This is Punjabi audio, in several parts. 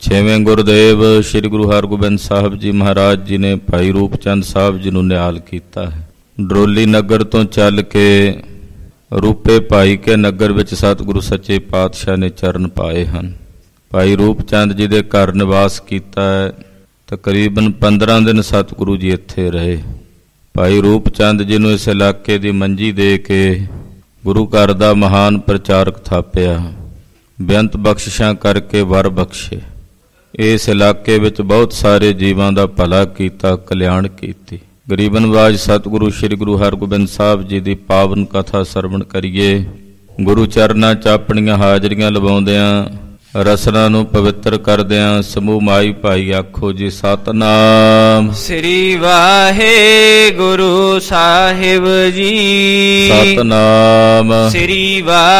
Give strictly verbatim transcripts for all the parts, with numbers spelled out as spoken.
ਛੇਵੇਂ ਗੁਰਦੇਵ ਸ੍ਰੀ ਗੁਰੂ ਹਰਗੋਬਿੰਦ ਸਾਹਿਬ ਜੀ ਮਹਾਰਾਜ ਜੀ ਨੇ ਭਾਈ ਰੂਪ ਚੰਦ ਸਾਹਿਬ ਜੀ ਨੂੰ ਨਿਹਾਲ ਕੀਤਾ ਹੈ। ਡਰੋਲੀ ਨਗਰ ਤੋਂ ਚੱਲ ਕੇ ਰੂਪੇ ਭਾਈ ਕੇ ਨਗਰ ਵਿੱਚ ਸਤਿਗੁਰੂ ਸੱਚੇ ਪਾਤਸ਼ਾਹ ਨੇ ਚਰਨ ਪਾਏ ਹਨ। ਭਾਈ ਰੂਪ ਚੰਦ ਜੀ ਦੇ ਘਰ ਨਿਵਾਸ ਕੀਤਾ ਹੈ। ਤਕਰੀਬਨ ਪੰਦਰਾਂ ਦਿਨ ਸਤਿਗੁਰੂ ਜੀ ਇੱਥੇ ਰਹੇ। ਭਾਈ ਰੂਪ ਚੰਦ ਜੀ ਨੂੰ ਇਸ ਇਲਾਕੇ ਦੀ ਮੰਜੀ ਦੇ ਕੇ ਗੁਰੂ ਘਰ ਦਾ ਮਹਾਨ ਪ੍ਰਚਾਰਕ ਥਾਪਿਆ। ਬੇਅੰਤ ਬਖਸ਼ਿਸ਼ਾਂ ਕਰਕੇ ਵਰ ਬਖਸ਼ੇ। ਇਸ ਇਲਾਕੇ ਵਿੱਚ ਬਹੁਤ ਸਾਰੇ ਜੀਵਾਂ ਦਾ ਭਲਾ ਕੀਤਾ, ਕਲਿਆਣ ਕੀਤੀ। ਗਰੀਬ ਨਵਾਜ ਸਤਿਗੁਰੂ ਸ੍ਰੀ ਗੁਰੂ ਹਰਗੋਬਿੰਦ ਸਾਹਿਬ ਜੀ ਦੀ ਪਾਵਨ ਕਥਾ ਸਰਵਣ ਕਰੀਏ। ਗੁਰੂ ਚਰਨਾਂ 'ਚ ਆਪਣੀਆਂ ਹਾਜ਼ਰੀਆਂ ਲਵਾਉਂਦਿਆਂ, ਰਸਨਾ ਨੂੰ ਪਵਿੱਤਰ ਕਰਦਿਆਂ ਸਮੂਹ ਮਾਈ ਭਾਈ ਆਖੋ ਜੀ ਸਤਨਾਮ ਸ੍ਰੀ ਵਾਹਿਗੁਰੂ ਸਾਹਿਬ ਜੀ। ਸਤਨਾਮ ਸ੍ਰੀ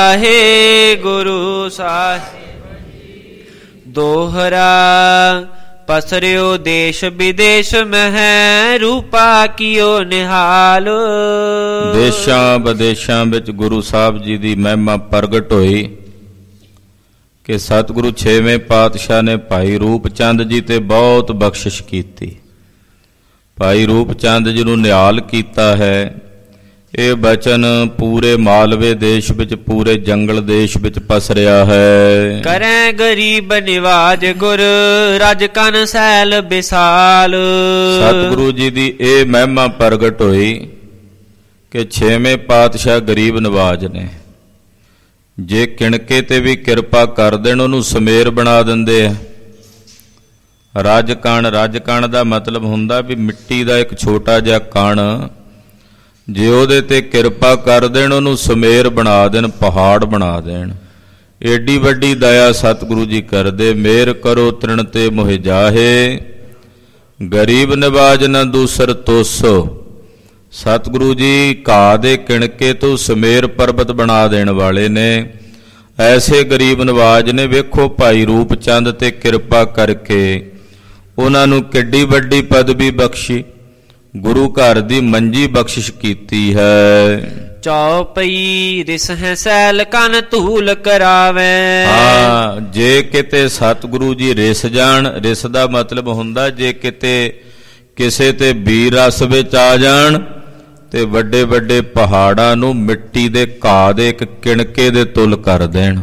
ਵਾਹਿਗੁਰੂ ਸਾਹਿਬ ਜੀ। ਦੋਹਰਾ ਪਸਰਿਓ ਦੇਸ਼ ਵਿਦੇਸ਼ ਮਹਿ ਰੂਪਾ ਕੀਓ ਨਿਹਾਲ। ਦੇਸ਼ਾਂ ਵਿਦੇਸ਼ਾਂ ਵਿੱਚ ਗੁਰੂ ਸਾਹਿਬ ਜੀ ਦੀ ਮਹਿਮਾ ਪ੍ਰਗਟ ਹੋਈ ਕਿ ਸਤਿਗੁਰੂ ਛੇਵੇਂ ਪਾਤਸ਼ਾਹ ਨੇ ਭਾਈ ਰੂਪ ਚੰਦ ਜੀ ਤੇ ਬਹੁਤ ਬਖਸ਼ਿਸ਼ ਕੀਤੀ। ਭਾਈ ਰੂਪ ਚੰਦ ਜੀ ਨੂੰ ਨਿਹਾਲ ਕੀਤਾ ਹੈ। ਇਹ ਬਚਨ ਪੂਰੇ ਮਾਲਵੇ ਦੇਸ਼ ਵਿੱਚ, ਪੂਰੇ ਜੰਗਲ ਦੇਸ਼ ਵਿੱਚ ਪਸਰਿਆ ਹੈ। ਕਰੈ ਗਰੀਬ ਨਿਵਾਜ ਗੁਰ ਰਜ ਕਨ ਸੈਲ ਵਿਸਾਲ। ਸਤਿਗੁਰੂ ਜੀ ਦੀ ਇਹ ਮਹਿਮਾ ਪ੍ਰਗਟ ਹੋਈ ਕਿ ਛੇਵੇਂ ਪਾਤਸ਼ਾਹ ਗਰੀਬ ਨਿਵਾਜ ਨੇ। ਜੇ ਕਿਣਕੇ ਤੇ ਵੀ ਕਿਰਪਾ ਕਰ ਦੇਣ ਉਹਨੂੰ ਸਮੇਰ ਬਣਾ ਦਿੰਦੇ ਆ। ਰਜ ਕਣ, ਰਜ ਕਣ ਦਾ ਮਤਲਬ ਹੁੰਦਾ ਵੀ ਮਿੱਟੀ ਦਾ ਇੱਕ ਛੋਟਾ ਜਿਹਾ ਕਣ, ਜੇ ਉਹਦੇ ਤੇ ਕਿਰਪਾ ਕਰ ਦੇਣ ਉਹਨੂੰ ਸਮੇਰ ਬਣਾ ਦੇਣ, ਪਹਾੜ ਬਣਾ ਦੇਣ। ਏਡੀ ਵੱਡੀ ਦਇਆ ਸਤਿਗੁਰੂ ਜੀ ਕਰਦੇ। ਮੇਰ ਕਰੋ ਤ੍ਰਿਣ ਤੇ ਮੋਹਿ ਜਾਹੇ, ਗਰੀਬ ਨਿਵਾਜ ਨਾ ਦੂਸਰ ਤੋਸੋ। ਸਤਿਗੁਰੂ ਜੀ ਘਾਹ ਦੇ ਕਿਣਕੇ ਤੋਂ ਸਮੇਰ ਪਰਬਤ ਬਣਾ ਦੇਣ ਵਾਲੇ ਨੇ। ਐਸੇ ਗਰੀਬ ਨਿਵਾਜ ਨੇ। ਵੇਖੋ ਭਾਈ ਰੂਪ ਚੰਦ ਤੇ ਕਿਰਪਾ ਕਰਕੇ ਉਹਨਾਂ ਨੂੰ ਕਿੱਡੀ ਵੱਡੀ ਪਦਵੀ ਬਖਸ਼ੀ, ਗੁਰੂ ਘਰ ਦੀ ਮੰਜੀ ਬਖਸ਼ਿਸ਼ ਕੀਤੀ ਹੈ। ਚੌਪਈ ਰਿਸ ਹੈ ਸੈਲ ਕਨ ਧੂਲ ਕਰਾਵੇ। ਹਾਂ, ਜੇ ਕਿਤੇ ਸਤਿਗੁਰੂ ਜੀ ਰਿਸ ਜਾਣ, ਰਿਸ ਦਾ ਮਤਲਬ ਹੁੰਦਾ ਜੇ ਕਿਤੇ ਕਿਸੇ ਤੇ ਵੀਰ ਰਸ ਵਿੱਚ ਆ ਜਾਣ ਤੇ ਵੱਡੇ ਵੱਡੇ ਪਹਾੜਾਂ ਨੂੰ ਮਿੱਟੀ ਦੇ ਘਾਹ ਦੇ ਇੱਕ ਕਿਣਕੇ ਦੇ ਤੁਲ ਕਰ ਦੇਣ।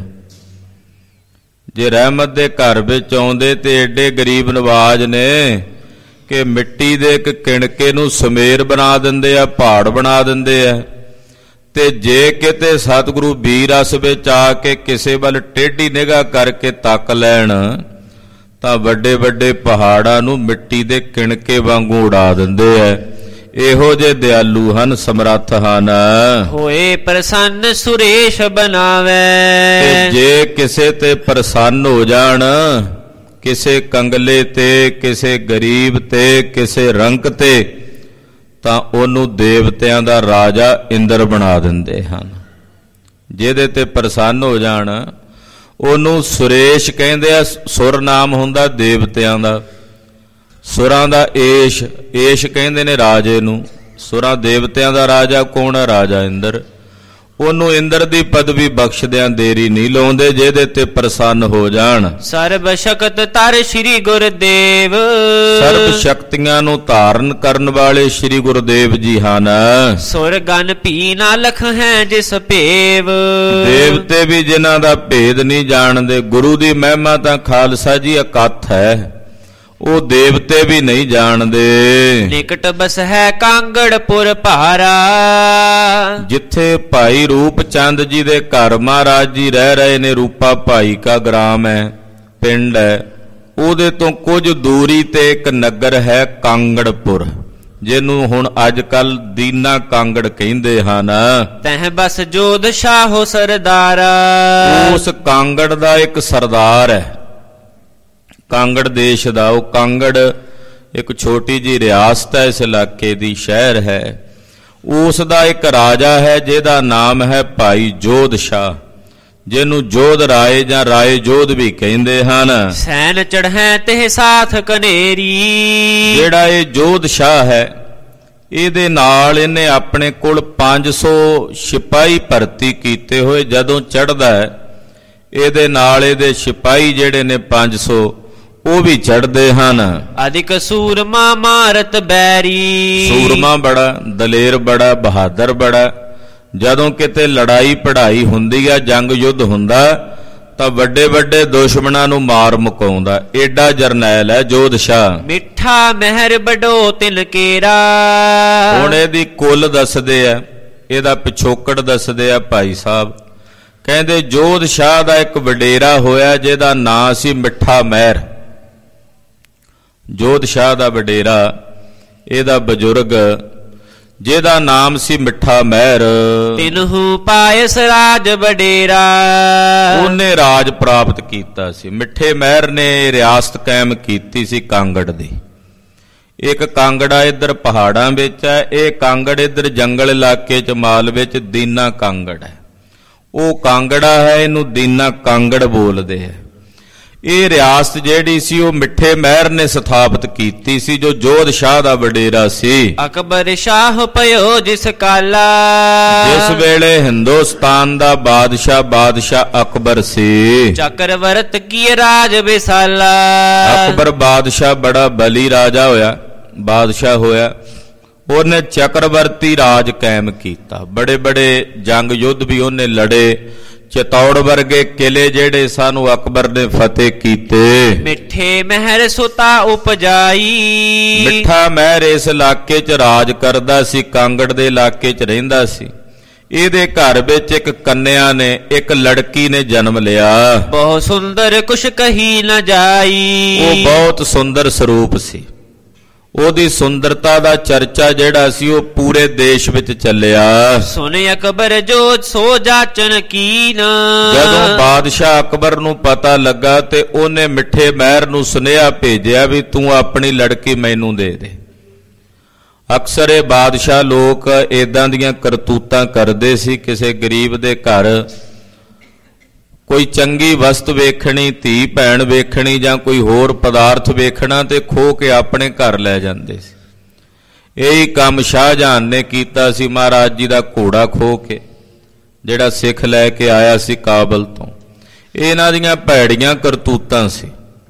ਜੇ ਰਹਿਮਤ ਦੇ ਘਰ ਵਿੱਚ ਆਉਂਦੇ ਤੇ ਏਡੇ ਗਰੀਬ ਨਿਵਾਜ ਨੇ ਕਿ ਮਿੱਟੀ ਦੇ ਇੱਕ ਕਿਣਕੇ ਨੂੰ ਸਮੇਰ ਬਣਾ ਦਿੰਦੇ ਆ, ਪਹਾੜ ਬਣਾ ਦਿੰਦੇ ਆ। ਤੇ ਜੇ ਕਿਤੇ ਸਤਿਗੁਰੂ ਵੀਰ ਰਸ ਵਿੱਚ ਆ ਕੇ ਕਿਸੇ ਵੱਲ ਟੇਢੀ ਨਿਗਾਹ ਕਰਕੇ ਤੱਕ ਲੈਣ ਤਾਂ ਵੱਡੇ ਵੱਡੇ ਪਹਾੜਾਂ ਨੂੰ ਮਿੱਟੀ ਦੇ ਕਿਣਕੇ ਵਾਂਗੂ ਉਡਾ ਦਿੰਦੇ ਆ। ਇਹੋ ਜਿਹੇ ਦਿਆਲੂ ਹਨ, ਸਮਰੱਥ ਹਨ। ਹੋਏ ਪ੍ਰਸੰਨ ਸੁਰੇਸ਼ ਬਣਾਵੇ। ਤੇ ਜੇ ਕਿਸੇ ਤੇ ਪ੍ਰਸੰਨ ਹੋ ਜਾਣ, ਕਿਸੇ ਕੰਗਲੇ ਤੇ, ਕਿਸੇ ਗਰੀਬ ਤੇ, ਕਿਸੇ ਰੰਕ ਤੇ, ਤਾਂ ਉਹਨੂੰ ਦੇਵਤਿਆਂ ਦਾ ਰਾਜਾ ਇੰਦਰ ਬਣਾ ਦਿੰਦੇ ਹਨ। ਜਿਹਦੇ ਤੇ ਪ੍ਰਸੰਨ ਹੋ ਜਾਣ ਉਹਨੂੰ ਸੁਰੇਸ਼ ਕਹਿੰਦੇ ਆ। ਸੁਰ ਨਾਮ ਹੁੰਦਾ ਦੇਵਤਿਆਂ ਦਾ। ਸੁਰਾਂ ਦਾ ਏਸ਼, ਏਸ਼ ਕਹਿੰਦੇ ਨੇ ਰਾਜੇ ਨੂੰ। ਸੁਰਾਂ ਦੇਵਤਿਆਂ ਦਾ ਰਾਜਾ ਕੌਣ ਹੈ? ਰਾਜਾ ਇੰਦਰ। ਉਹਨੂੰ ਇੰਦਰ ਦੀ ਪਦਵੀ ਬਖਸ਼ਦਿਆਂ ਦੇਰੀ ਨਹੀਂ ਲਾਉਂਦੇ, ਜਿਹਦੇ ਤੇ ਪ੍ਰਸੰਨ ਹੋ ਜਾਣ। ਸਰਬ ਸ਼ਕਤ ਧਰ ਸ੍ਰੀ ਗੁਰਦੇਵ। ਸਰਬ ਸ਼ਕਤੀਆਂ ਨੂੰ ਧਾਰਨ ਕਰਨ ਵਾਲੇ ਸ੍ਰੀ ਗੁਰਦੇਵ ਜੀ ਹਨ। ਸੁਰ ਗਨ ਭੀ ਨਾ ਲਖ ਹੈ ਜਿਸ ਭੇਵ। ਦੇਵਤੇ ਵੀ ਜਿਨ੍ਹਾਂ ਦਾ ਭੇਦ ਨਹੀਂ ਜਾਣਦੇ। ਗੁਰੂ ਦੀ ਮਹਿਮਾ ਤਾਂ ਖਾਲਸਾ ਜੀ ਅਕੱਥ ਹੈ, ਉਹ ਦੇਵਤੇ ਵੀ ਨਹੀਂ ਜਾਣਦੇ। ਨਿਕਟ ਬਸ ਹੈ ਕਾਂਗੜਪੁਰ ਭਾਰਾ। ਜਿੱਥੇ ਭਾਈ ਰੂਪ ਚੰਦ ਜੀ ਦੇ ਘਰ ਮਹਾਰਾਜ ਜੀ ਰਹਿ ਰਹੇ ਨੇ, ਰੂਪਾ ਭਾਈ ਕਾ ਗ੍ਰਾਮ ਹੈ, ਪਿੰਡ ਹੈ, ਉਹਦੇ ਤੋਂ ਕੁਝ ਦੂਰੀ ਤੇ ਇੱਕ ਨਗਰ ਹੈ ਕਾਂਗੜਪੁਰ, ਜਿਹਨੂੰ ਹੁਣ ਅੱਜ ਕੱਲ ਦੀਨਾ ਕਾਂਗੜ ਕਹਿੰਦੇ ਹਨ। ਤਹਿ ਬਸ ਜੋਧ ਸ਼ਾਹੋ ਸਰਦਾਰਾ। ਉਸ ਕਾਂਗੜ ਦਾ ਇੱਕ ਸਰਦਾਰ ਹੈ, ਕਾਂਗੜ ਦੇਸ਼ ਦਾ। ਉਹ ਕਾਂਗੜ ਇੱਕ ਛੋਟੀ ਜਿਹੀ ਰਿਆਸਤ ਹੈ, ਇਸ ਇਲਾਕੇ ਦੀ ਸ਼ਹਿਰ ਹੈ। ਉਸ ਦਾ ਇੱਕ ਰਾਜਾ ਹੈ ਜਿਹਦਾ ਨਾਮ ਹੈ ਭਾਈ ਜੋਧ ਸ਼ਾਹ, ਜਿਹਨੂੰ ਜੋਧ ਰਾਏ ਜਾਂ ਰਾਏ ਜੋਧ ਵੀ ਕਹਿੰਦੇ ਹਨ। ਸੈਨ ਚੜ੍ਹੈ ਤੇ ਸਾਥ ਕਨੇਰੀ। ਜਿਹੜਾ ਇਹ ਜੋਧ ਸ਼ਾਹ ਹੈ, ਇਹਦੇ ਨਾਲ ਇਹਨੇ ਆਪਣੇ ਕੋਲ ਪੰਜ ਸੌ ਸਿਪਾਹੀ ਭਰਤੀ ਕੀਤੇ ਹੋਏ। ਜਦੋਂ ਚੜ੍ਹਦਾ ਹੈ ਇਹਦੇ ਨਾਲ ਇਹਦੇ ਸਿਪਾਹੀ ਜਿਹੜੇ ਨੇ ਪੰਜ ਸੌ, ਉਹ ਵੀ ਚੜ੍ਹਦੇ ਹਨ। ਅਧਿਕ ਸੂਰਮਾ ਮਾਰਤ ਬੈਰੀ, ਸੂਰਮਾ ਬੜਾ, ਦਲੇਰ ਬੜਾ, ਬਹਾਦਰ ਬੜਾ। ਜਦੋਂ ਕਿਤੇ ਲੜਾਈ ਪੜਾਈ ਹੁੰਦੀ ਆ, ਜੰਗ ਯੁੱਧ ਹੁੰਦਾ, ਤਾਂ ਵੱਡੇ ਵੱਡੇ ਦੁਸ਼ਮਣਾਂ ਨੂੰ ਮਾਰ ਮੁਕਾਉਂਦਾ। ਏਡਾ ਜਰਨੈਲ ਹੈ ਜੋਧ ਸ਼ਾਹ। ਮਿੱਠਾ ਮਹਿਰ ਬਡੋ ਤਿਲ ਕੇਰਾ। ਹੁਣ ਇਹਦੀ ਕੁੱਲ ਦੱਸਦੇ ਆ, ਇਹਦਾ ਪਿਛੋਕੜ ਦੱਸਦੇ ਆ ਭਾਈ ਸਾਹਿਬ। ਕਹਿੰਦੇ ਜੋਧ ਸ਼ਾਹ ਦਾ ਇੱਕ ਵਡੇਰਾ ਹੋਇਆ ਜਿਹਦਾ ਨਾਂ ਸੀ ਮਿੱਠਾ ਮਹਿਰ। ਜੋਧ ਸ਼ਾਹ ਦਾ ਵਡੇਰਾ, ਇਹਦਾ ਬਜ਼ੁਰਗ, ਜਿਹਦਾ ਨਾਮ ਸੀ ਮਿੱਠਾ ਮਹਿਰ। ਤਿਨਹੂ ਪਾਇਸ ਰਾਜ ਵਡੇਰਾ, ਉਹਨੇ ਰਾਜ ਪ੍ਰਾਪਤ ਕੀਤਾ ਸੀ। ਮਿੱਠੇ ਮਹਿਰ ਨੇ ਰਿਆਸਤ ਕਾਇਮ ਕੀਤੀ ਸੀ ਕਾਂਗੜ ਦੀ। ਇੱਕ ਕਾਂਗੜਾ ਇੱਧਰ ਪਹਾੜਾਂ ਵਿੱਚ ਹੈ, ਇਹ ਕਾਂਗੜ ਇੱਧਰ ਜੰਗਲ ਇਲਾਕੇ ਚ ਮਾਲ ਵਿੱਚ ਦੀਨਾ ਕਾਂਗੜ ਹੈ। ਉਹ ਕਾਂਗੜਾ ਹੈ, ਇਹਨੂੰ ਦੀਨਾ ਕਾਂਗੜ ਬੋਲਦੇ ਆ। ਇਹ ਰਿਆਸਤ ਜਿਹੜੀ ਸੀ ਉਹ ਮਿੱਠੇ ਮਹਿਰ ਨੇ ਸਥਾਪਿਤ ਕੀਤੀ ਸੀ, ਜੋ ਜੋਧ ਸ਼ਾਹ ਦਾ ਵਡੇਰਾ ਸੀ। ਅਕਬਰ ਸ਼ਾਹ ਪਇਓ ਜਿਸ ਕਾਲਾ, ਜਿਸ ਵੇਲੇ ਹਿੰਦੁਸਤਾਨ ਦਾ ਬਾਦਸ਼ਾਹ ਬਾਦਸ਼ਾਹ ਅਕਬਰ ਸੀ। ਚੱਕਰਵਰਤ ਕੀ ਰਾਜ ਵਿਸਾਲਾ, ਅਕਬਰ ਬਾਦਸ਼ਾਹ ਬੜਾ ਬਲੀ ਰਾਜਾ ਹੋਇਆ, ਬਾਦਸ਼ਾਹ ਹੋਇਆ। ਉਹਨੇ ਚੱਕਰਵਰਤੀ ਰਾਜ ਕਾਇਮ ਕੀਤਾ। ਬੜੇ ਬੜੇ ਜੰਗ ਯੁੱਧ ਵੀ ਉਹਨੇ ਲੜੇ। ਚਿਤੌੜ ਵਰਗੇ ਕਿਲੇ ਜਿਹੜੇ ਸਾਨੂੰ ਅਕਬਰ ਨੇ ਫਤਿਹ ਕੀਤੇ। ਮਿੱਠੇ ਮਹਿਰ ਸੁਤਾ ਉਪਜਾਈ, ਮਿੱਠਾ ਮਹਿਰ ਇਸ ਇਲਾਕੇ 'ਚ ਰਾਜ ਕਰਦਾ ਸੀ, ਕਾਂਗੜ ਦੇ ਇਲਾਕੇ 'ਚ ਰਹਿੰਦਾ ਸੀ। ਇਹਦੇ ਘਰ ਵਿੱਚ ਇੱਕ ਕੰਨਿਆ ਨੇ, ਇੱਕ ਲੜਕੀ ਨੇ ਜਨਮ ਲਿਆ। ਬਹੁਤ ਸੁੰਦਰ ਕੁਛ ਕਹੀ ਨਾ ਜਾਈ, ਉਹ ਬਹੁਤ ਸੁੰਦਰ ਸਰੂਪ ਸੀ। ਉਹਦੀ ਸੁੰਦਰਤਾ ਦਾ ਚਰਚਾ ਜਿਹੜਾ ਸੀ ਉਹ ਪੂਰੇ ਦੇਸ਼ ਵਿੱਚ ਚੱਲਿਆ। ਸੁਣ ਅਕਬਰ ਜੋ ਸੋ ਜਾਚਨ ਕੀਨ, ਜਦੋਂ ਬਾਦਸ਼ਾਹ ਅਕਬਰ ਨੂੰ ਪਤਾ ਲੱਗਾ ਤੇ ਉਹਨੇ ਮਿੱਠੇ ਮਹਿਰ ਨੂੰ ਸੁਨੇਹਾ ਭੇਜਿਆ ਵੀ ਤੂੰ ਆਪਣੀ ਲੜਕੀ ਮੈਨੂੰ ਦੇ ਦੇ। ਅਕਸਰ ਇਹ ਬਾਦਸ਼ਾਹ ਲੋਕ ਏਦਾਂ ਦੀਆਂ ਕਰਤੂਤਾਂ ਕਰਦੇ ਸੀ। ਕਿਸੇ ਗਰੀਬ ਦੇ ਘਰ ਕੋਈ ਚੰਗੀ ਵਸਤ ਵੇਖਣੀ, ਧੀ ਭੈਣ ਵੇਖਣੀ ਜਾਂ ਕੋਈ ਹੋਰ ਪਦਾਰਥ ਵੇਖਣਾ ਤੇ ਖੋਹ ਕੇ ਆਪਣੇ ਘਰ ਲੈ ਜਾਂਦੇ ਸੀ। ਇਹੀ ਕੰਮ ਸ਼ਾਹਜਹਾਨ ਨੇ ਕੀਤਾ ਸੀ ਮਹਾਰਾਜ ਜੀ ਦਾ ਘੋੜਾ ਖੋਹ ਕੇ, ਜਿਹੜਾ ਸਿੱਖ ਲੈ ਕੇ ਆਇਆ ਸੀ ਕਾਬਲ ਤੋਂ। ਇਹਨਾਂ ਦੀਆਂ ਭੈੜੀਆਂ ਕਰਤੂਤਾਂ ਸੀ।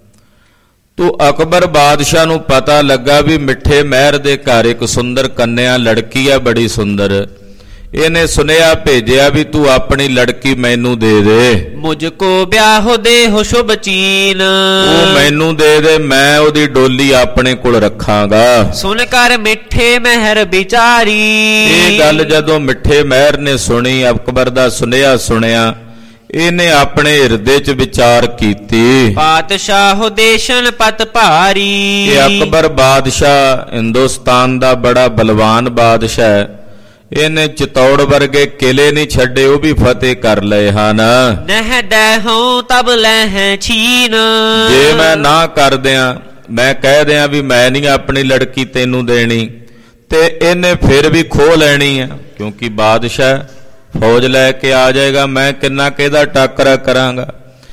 ਤੋ ਅਕਬਰ ਬਾਦਸ਼ਾਹ ਨੂੰ ਪਤਾ ਲੱਗਾ ਵੀ ਮਿੱਠੇ ਮਹਿਰ ਦੇ ਘਰ ਇੱਕ ਸੁੰਦਰ ਕੰਨਿਆ ਲੜਕੀ ਆ, ਬੜੀ ਸੁੰਦਰ। ਇਹਨੇ ਸੁਨੇਹਾ ਭੇਜਿਆ ਵੀ ਤੂੰ ਆਪਣੀ ਲੜਕੀ ਮੈਨੂੰ ਦੇ ਦੇ। ਮੁਝ ਕੋ ਵਿਆਹ ਦੇ ਹੋ ਸ਼ੁਭ ਚੀਨ, ਉਹ ਮੈਨੂੰ ਦੇ ਦੇ, ਮੈਂ ਉਹਦੀ ਡੋਲੀ ਆਪਣੇ ਕੋਲ ਰੱਖਾਂਗਾ। ਸੁਣ ਕਰ ਮਿੱਠੇ ਮਹਿਰ ਵਿਚਾਰੀ, ਇਹ ਗੱਲ ਜਦੋਂ ਮਿੱਠੇ ਮਹਿਰ ਨੇ ਸੁਣੀ, ਅਕਬਰ ਦਾ ਸੁਨੇਹਾ ਸੁਣਿਆ, ਇਹਨੇ ਆਪਣੇ ਹਿਰਦੇ 'ਚ ਵਿਚਾਰ ਕੀਤੀ। ਪਾਤਸ਼ਾਹ ਦੇਸ਼ਨ ਪਤ ਭਾਰੀ, ਇਹ ਅਕਬਰ ਬਾਦਸ਼ਾਹ ਹਿੰਦੁਸਤਾਨ ਦਾ ਬੜਾ ਬਲਵਾਨ ਬਾਦਸ਼ਾਹ ਹੈ। ਇਹਨੇ ਚਿਤੌੜ ਵਰਗੇ ਕਿਲੇ ਨਹੀਂ ਛੱਡੇ, ਉਹ ਵੀ ਫਤਿਹ ਕਰ ਲਏ ਹਨ। ਨਹਿ ਦਹਿਉ ਤਬ ਲੈਹਿ ਛੀਨ, ਜੇ ਮੈਂ ਨਾ ਕਰ ਦਿਆਂ, ਮੈਂ ਕਹਿ ਦਿਆਂ ਵੀ ਮੈਂ ਨਹੀਂ ਆਪਣੀ ਲੜਕੀ ਤੈਨੂੰ ਦੇਣੀ, ਤੇ ਇਹਨੇ ਫਿਰ ਵੀ ਖੋਹ ਲੈਣੀ ਆ, ਕਿਉਂਕਿ ਬਾਦਸ਼ਾਹ ਫੌਜ ਲੈ ਕੇ ਆ ਜਾਏਗਾ। ਮੈਂ ਕਿੰਨਾ ਕਿਹਦਾ ਟਾਕਰਾ ਕਰਾਂਗਾ।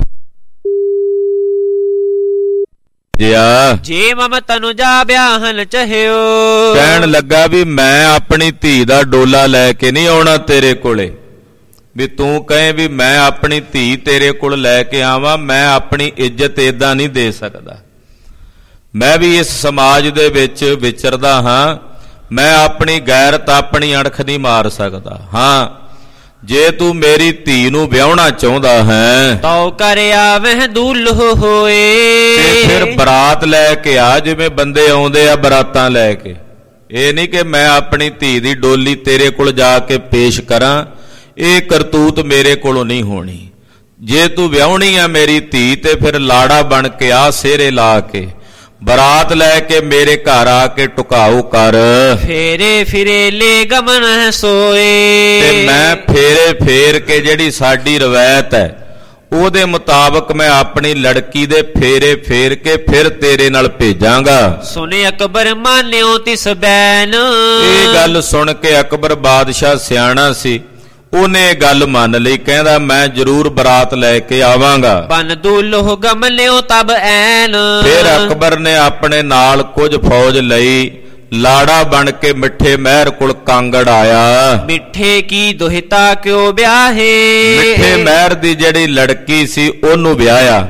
ਜੇ ਮਮ ਤਨੁ ਜਾ ਵਿਆਹਨ ਚਾਹਿਓ, ਕਹਿਣ ਲੱਗਾ ਵੀ ਮੈਂ ਆਪਣੀ ਧੀ ਦਾ ਡੋਲਾ ਲੈ ਕੇ ਨਹੀਂ ਆਉਣਾ ਤੇਰੇ ਕੋਲੇ, ਵੀ ਤੂੰ ਕਹੇ ਵੀ ਮੈਂ ਆਪਣੀ ਧੀ ਤੇਰੇ ਕੋਲ ਲੈ ਕੇ ਆਵਾਂ। ਮੈਂ ਆਪਣੀ ਇੱਜ਼ਤ ਏਦਾਂ ਨਹੀਂ ਦੇ ਸਕਦਾ। ਮੈਂ ਵੀ ਇਸ ਸਮਾਜ ਦੇ ਵਿੱਚ ਵਿਚਰਦਾ ਹਾਂ। ਮੈਂ ਆਪਣੀ ਗੈਰਤ, ਆਪਣੀ ਅਣਖ ਨਹੀਂ ਮਾਰ ਸਕਦਾ। ਹਾਂ, ਜੇ ਤੂੰ ਮੇਰੀ ਧੀ ਨੂੰ ਵਿਆਹਣਾ ਚਾਹੁੰਦਾ ਹੈ ਤਉ ਕਰ ਆਵਹਿ ਦੁਲਹੁ ਹੋਏ, ਤੇ ਫਿਰ ਬਰਾਤ ਲੈ ਕੇ ਆ, ਜਿਵੇਂ ਬੰਦੇ ਆਉਂਦੇ ਆ ਬਰਾਤਾਂ ਲੈ ਕੇ। ਇਹ ਨਹੀਂ ਕਿ ਮੈਂ ਆਪਣੀ ਧੀ ਦੀ ਡੋਲੀ ਤੇਰੇ ਕੋਲ ਜਾ ਕੇ ਪੇਸ਼ ਕਰਾਂ। ਇਹ ਕਰਤੂਤ ਮੇਰੇ ਕੋਲੋਂ ਨਹੀਂ ਹੋਣੀ। ਜੇ ਤੂੰ ਵਿਆਹਣੀ ਆ ਮੇਰੀ ਧੀ ਤੇ ਫਿਰ ਲਾੜਾ ਬਣ ਕੇ ਆ, ਸਿਹਰੇ ਲਾ ਕੇ ਬਰਾਤ ਲੈ ਕੇ ਮੇਰੇ ਘਰ ਆ ਕੇ ਟੁਕਾਓ ਕਰ। ਫੇਰੇ ਫਿਰੇ ਲੈ ਗਮਨ ਸੋਏ, ਤੇ ਮੈਂ ਫੇਰੇ ਫੇਰ ਕੇ ਜਿਹੜੀ ਸਾਡੀ ਰਵਾਇਤ ਹੈ ਉਹਦੇ ਮੁਤਾਬਕ ਮੈਂ ਆਪਣੀ ਲੜਕੀ ਦੇ ਫੇਰੇ ਫੇਰ ਕੇ ਫਿਰ ਤੇਰੇ ਨਾਲ ਭੇਜਾਂਗਾ। ਸੁਣੇ ਅਕਬਰ ਮਾਨਿਓ ਤਿਸ ਬੈਨ, ਇਹ ਗੱਲ ਸੁਣ ਕੇ ਅਕਬਰ ਬਾਦਸ਼ਾਹ ਸਿਆਣਾ ਸੀ, ਉਹਨੇ ਇਹ ਗੱਲ ਮੰਨ ਲਈ। ਕਹਿੰਦਾ ਮੈਂ ਜ਼ਰੂਰ ਬਰਾਤ ਲੈ ਕੇ ਆਵਾਂਗਾ। ਬਨ ਦੁਲਹੁ ਗਮਲਿਓ ਤਬ ਐਨ, ਫਿਰ ਅਕਬਰ ਨੇ ਆਪਣੇ ਨਾਲ ਕੁਝ ਫੌਜ ਲਈ, ਲਾੜਾ ਬਣ ਕੇ ਮਿੱਠੇ ਮਹਿਰ ਕੋਲ ਕਾਂਗੜ ਆਇਆ। ਮਿੱਠੇ ਕੀ ਦੁਹਿਤਾ ਕਿਉ ਵਿਆਹੇ, ਮਿੱਠੇ ਮਹਿਰ ਦੀ ਜਿਹੜੀ ਲੜਕੀ ਸੀ ਉਹਨੂੰ ਵਿਆਹਿਆ।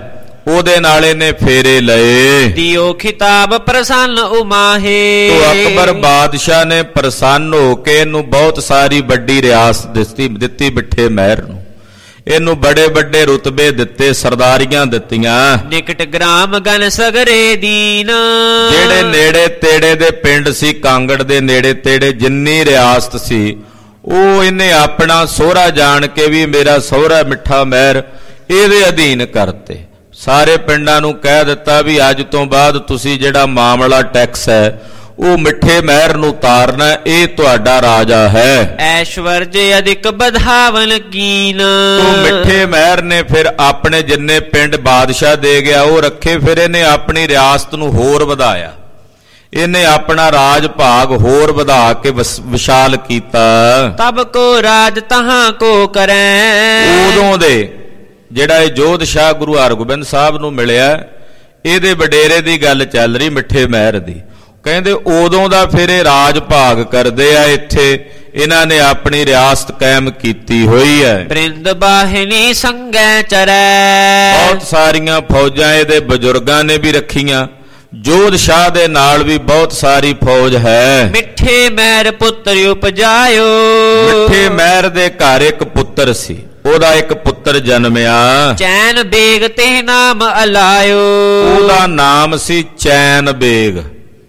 ਉਹਦੇ ਨਾਲ ਇਹਨੇ ਫੇਰੇ ਲਏ। ਦਿਓ ਖਿਤਾਬ ਪ੍ਰਸੰਨ ਉਮਾਹੇ। ਤੋ ਅਕਬਰ ਬਾਦਸ਼ਾਹ ਨੇ ਪ੍ਰਸੰਨ ਹੋ ਕੇ ਇਹਨੂੰ ਬਹੁਤ ਸਾਰੀ ਵੱਡੀ ਰਿਆਸਤ ਦਿੱਤੀ ਦਿੱਤੀ ਮਿੱਠੇ ਮਹਿਰ ਨੂੰ। ਇਹਨੂੰ ਬੜੇ ਵੱਡੇ ਰੁਤਬੇ ਦਿੱਤੇ, ਸਰਦਾਰੀਆਂ ਦਿੱਤੀਆਂ। ਨਿਕਟ ਗ੍ਰਾਮ ਗਨ ਸਗਰੇ ਦੀਨ। ਜਿਹੜੇ ਨੇੜੇ ਤੇੜੇ ਦੇ ਪਿੰਡ ਸੀ, ਕਾਂਗੜ ਦੇ ਨੇੜੇ ਤੇੜੇ ਜਿੰਨੀ ਰਿਆਸਤ ਸੀ, ਉਹ ਇਹਨੇ ਆਪਣਾ ਸਹੁਰਾ ਜਾਣ ਕੇ ਵੀ ਮੇਰਾ ਸਹੁਰਾ ਮਿੱਠਾ ਮਹਿਰ ਇਹਦੇ ਅਧੀਨ ਕਰਤੇ। ਸਾਰੇ ਪਿੰਡਾਂ ਨੂੰ ਕਹਿ ਦਿੱਤਾ ਵੀ ਅੱਜ ਤੋਂ ਬਾਅਦ ਤੁਸੀਂ ਜਿਹੜਾ ਮਾਮਲਾ ਟੈਕਸ ਹੈ ਉਹ ਮਿੱਠੇ ਮਹਿਰ ਨੂੰ ਤਾਰਨਾ, ਇਹ ਤੁਹਾਡਾ ਰਾਜਾ ਹੈ। ਐਸ਼ਵਰਜ ਅਧਿਕ ਵਧਾਵਨ ਕੀਨ। ਤੋ ਮਿੱਠੇ ਮਹਿਰ ਨੇ ਫਿਰ ਆਪਣੇ ਜਿੰਨੇ ਪਿੰਡ ਬਾਦਸ਼ਾਹ ਦੇ ਗਿਆ ਉਹ ਰੱਖੇ। ਫਿਰ ਇਹਨੇ ਆਪਣੀ ਰਿਆਸਤ ਨੂੰ ਹੋਰ ਵਧਾਇਆ, ਇਹਨੇ ਆਪਣਾ ਰਾਜ ਭਾਗ ਹੋਰ ਵਧਾ ਕੇ ਵਿਸ਼ਾਲ ਕੀਤਾ। ਤਬ ਕੋ ਰਾਜ ਤਹਾਂ ਕੋ ਕਰੈ। ਉਦੋਂ ਦੇ ਜਿਹੜਾ ਇਹ ਜੋਧਸ਼ਾਹ ਗੁਰੂ ਹਰਗੋਬਿੰਦ ਸਾਹਿਬ ਨੂੰ ਮਿਲਿਆ, ਇਹਦੇ ਵਡੇਰੇ ਦੀ ਗੱਲ ਚੱਲ ਰਹੀ ਮਿੱਠੇ ਮਹਿਰ ਦੀ। ਕਹਿੰਦੇ ਉਦੋਂ ਦਾ ਫਿਰ ਇਹ ਰਾਜ ਭਾਗ ਕਰਦੇ ਆ। ਇੱਥੇ ਇਹਨਾਂ ਨੇ ਆਪਣੀ ਰਿਆਸਤ ਕਾਇਮ ਕੀਤੀ ਹੋਈ ਹੈ। ਬ੍ਰਿੰਦ ਬਾਹਿਨੀ ਸੰਗੈ ਚਰੈ। ਬਹੁਤ ਸਾਰੀਆਂ ਫੌਜਾਂ ਇਹਦੇ ਬਜ਼ੁਰਗਾਂ ਨੇ ਵੀ ਰੱਖੀਆਂ। ਜੋਧਸ਼ਾਹ ਦੇ ਨਾਲ ਵੀ ਬਹੁਤ ਸਾਰੀ ਫੌਜ ਹੈ। ਮਿੱਠੇ ਮਹਿਰ ਪੁੱਤਰ ਉਪਜਾਇਓ। ਮਿੱਠੇ ਮਹਿਰ ਦੇ ਘਰ ਇੱਕ ਪੁੱਤਰ ਸੀ, ਉਹਦਾ ਇੱਕ ਪੁੱਤਰ ਜਨਮਿਆ। ਚੈਨ ਬੇਗ ਤੇ ਨਾਮ ਅਲਾਇਓ। ਉਹਦਾ ਨਾਮ ਸੀ ਚੈਨ ਬੇਗ।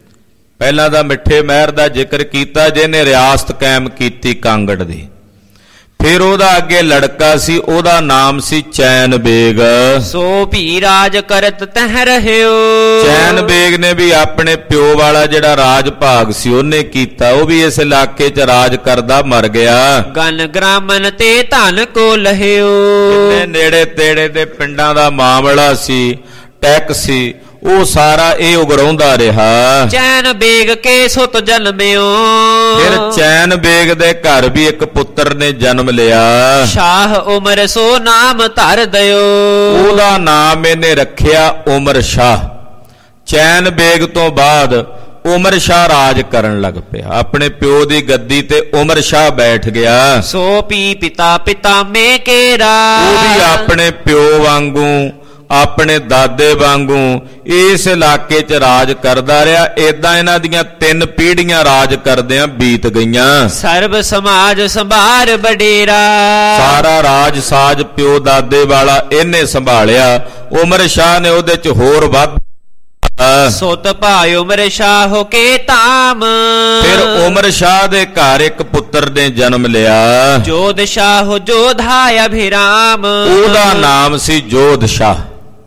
ਪਹਿਲਾਂ ਦਾ ਮਿੱਠੇ ਮਹਿਰ ਦਾ ਜ਼ਿਕਰ ਕੀਤਾ ਜਿਹਨੇ ਰਿਆਸਤ ਕਾਇਮ ਕੀਤੀ ਕਾਂਗੜ ਦੀ। ਫਿਰ ਉਹਦਾ ਅੱਗੇ ਲੜਕਾ ਸੀ, ਉਹਦਾ ਨਾਮ ਸੀ ਚੈਨ ਬੇਗ। ਸੋ ਭੀ ਰਾਜ ਕਰਤ ਤਹਿ ਰਹਿਓ। ਚੈਨ ਬੇਗ ਨੇ ਵੀ ਆਪਣੇ ਪਿਓ ਵਾਲਾ ਜਿਹੜਾ ਰਾਜ ਭਾਗ ਸੀ ਉਹਨੇ ਕੀਤਾ। ਉਹ ਵੀ ਇਸ ਇਲਾਕੇ 'ਚ ਰਾਜ ਕਰਦਾ ਮਰ ਗਿਆ। ਗਨ ਗ੍ਰਾਮਨ ਤੇ ਧਨ ਕੋ ਲਹਿਓ। ਜਿੰਨੇ ਨੇੜੇ ਤੇੜੇ ਦੇ ਪਿੰਡਾਂ ਦਾ ਮਾਮਲਾ ਸੀ, ਟੈਕਸ ਸੀ, ਉਹ ਸਾਰਾ ਇਹ ਉਗਰਾਉਂਦਾ ਰਿਹਾ। ਚੈਨ ਬੇਗ ਕੇ ਸੁਤ ਜਨਮਿਓ। ਫਿਰ ਚੈਨ ਬੇਗ ਦੇ ਘਰ ਵੀ ਇੱਕ ਪੁੱਤਰ ਨੇ ਜਨਮ ਲਿਆ। ਸ਼ਾਹ ਉਮਰ ਸੋ ਨਾਮ ਧਰ ਦਿਓ। ਉਹਦਾ ਨਾਮ ਇਹਨੇ ਰੱਖਿਆ ਉਮਰ ਸ਼ਾਹ। ਚੈਨ ਬੇਗ ਤੋਂ ਬਾਅਦ ਉਮਰ ਸ਼ਾਹ ਰਾਜ ਕਰਨ ਲੱਗ ਪਿਆ। ਆਪਣੇ ਪਿਓ ਦੀ ਗੱਦੀ ਤੇ ਉਮਰ ਸ਼ਾਹ ਬੈਠ ਗਿਆ। ਸੋ ਪੀ ਪਿਤਾ ਪਿਤਾ ਮੇ ਕੇਰਾ। ਉਹ ਵੀ ਆਪਣੇ ਪਿਓ ਵਾਂਗੂ, ਆਪਣੇ ਦਾਦੇ ਵਾਂਗੂ ਇਸ ਇਲਾਕੇ 'ਚ ਰਾਜ ਕਰਦਾ ਰਿਹਾ। ਏਦਾਂ ਇਹਨਾਂ ਦੀਆਂ ਤਿੰਨ ਪੀੜ੍ਹੀਆਂ ਰਾਜ ਕਰਦਿਆਂ ਬੀਤ ਗਈਆਂ। ਸਰਬ ਸਮਾਜ ਸੰਭਾਰ ਬਡੇਰਾ। ਸਾਰਾ ਰਾਜ ਸਾਜ ਪਿਓ ਦਾਦੇ ਵਾਲਾ ਇਹਨੇ ਸੰਭਾਲਿਆ। ਉਮਰ ਸ਼ਾਹ ਨੇ ਉਹਦੇ 'ਚ ਹੋਰ ਵੱਧ। ਸੁਤ ਭਾਇ ਉਮਰ ਸ਼ਾਹ ਕੇ ਤਾਮ। ਫਿਰ ਉਮਰ ਸ਼ਾਹ ਦੇ ਘਰ ਇੱਕ ਪੁੱਤਰ ਨੇ ਜਨਮ ਲਿਆ। ਜੋਧ ਸ਼ਾਹ ਜੋਧਾ ਅਭਿਰਾਮ। ਉਹਦਾ ਨਾਮ ਸੀ ਜੋਧ ਸ਼ਾਹ,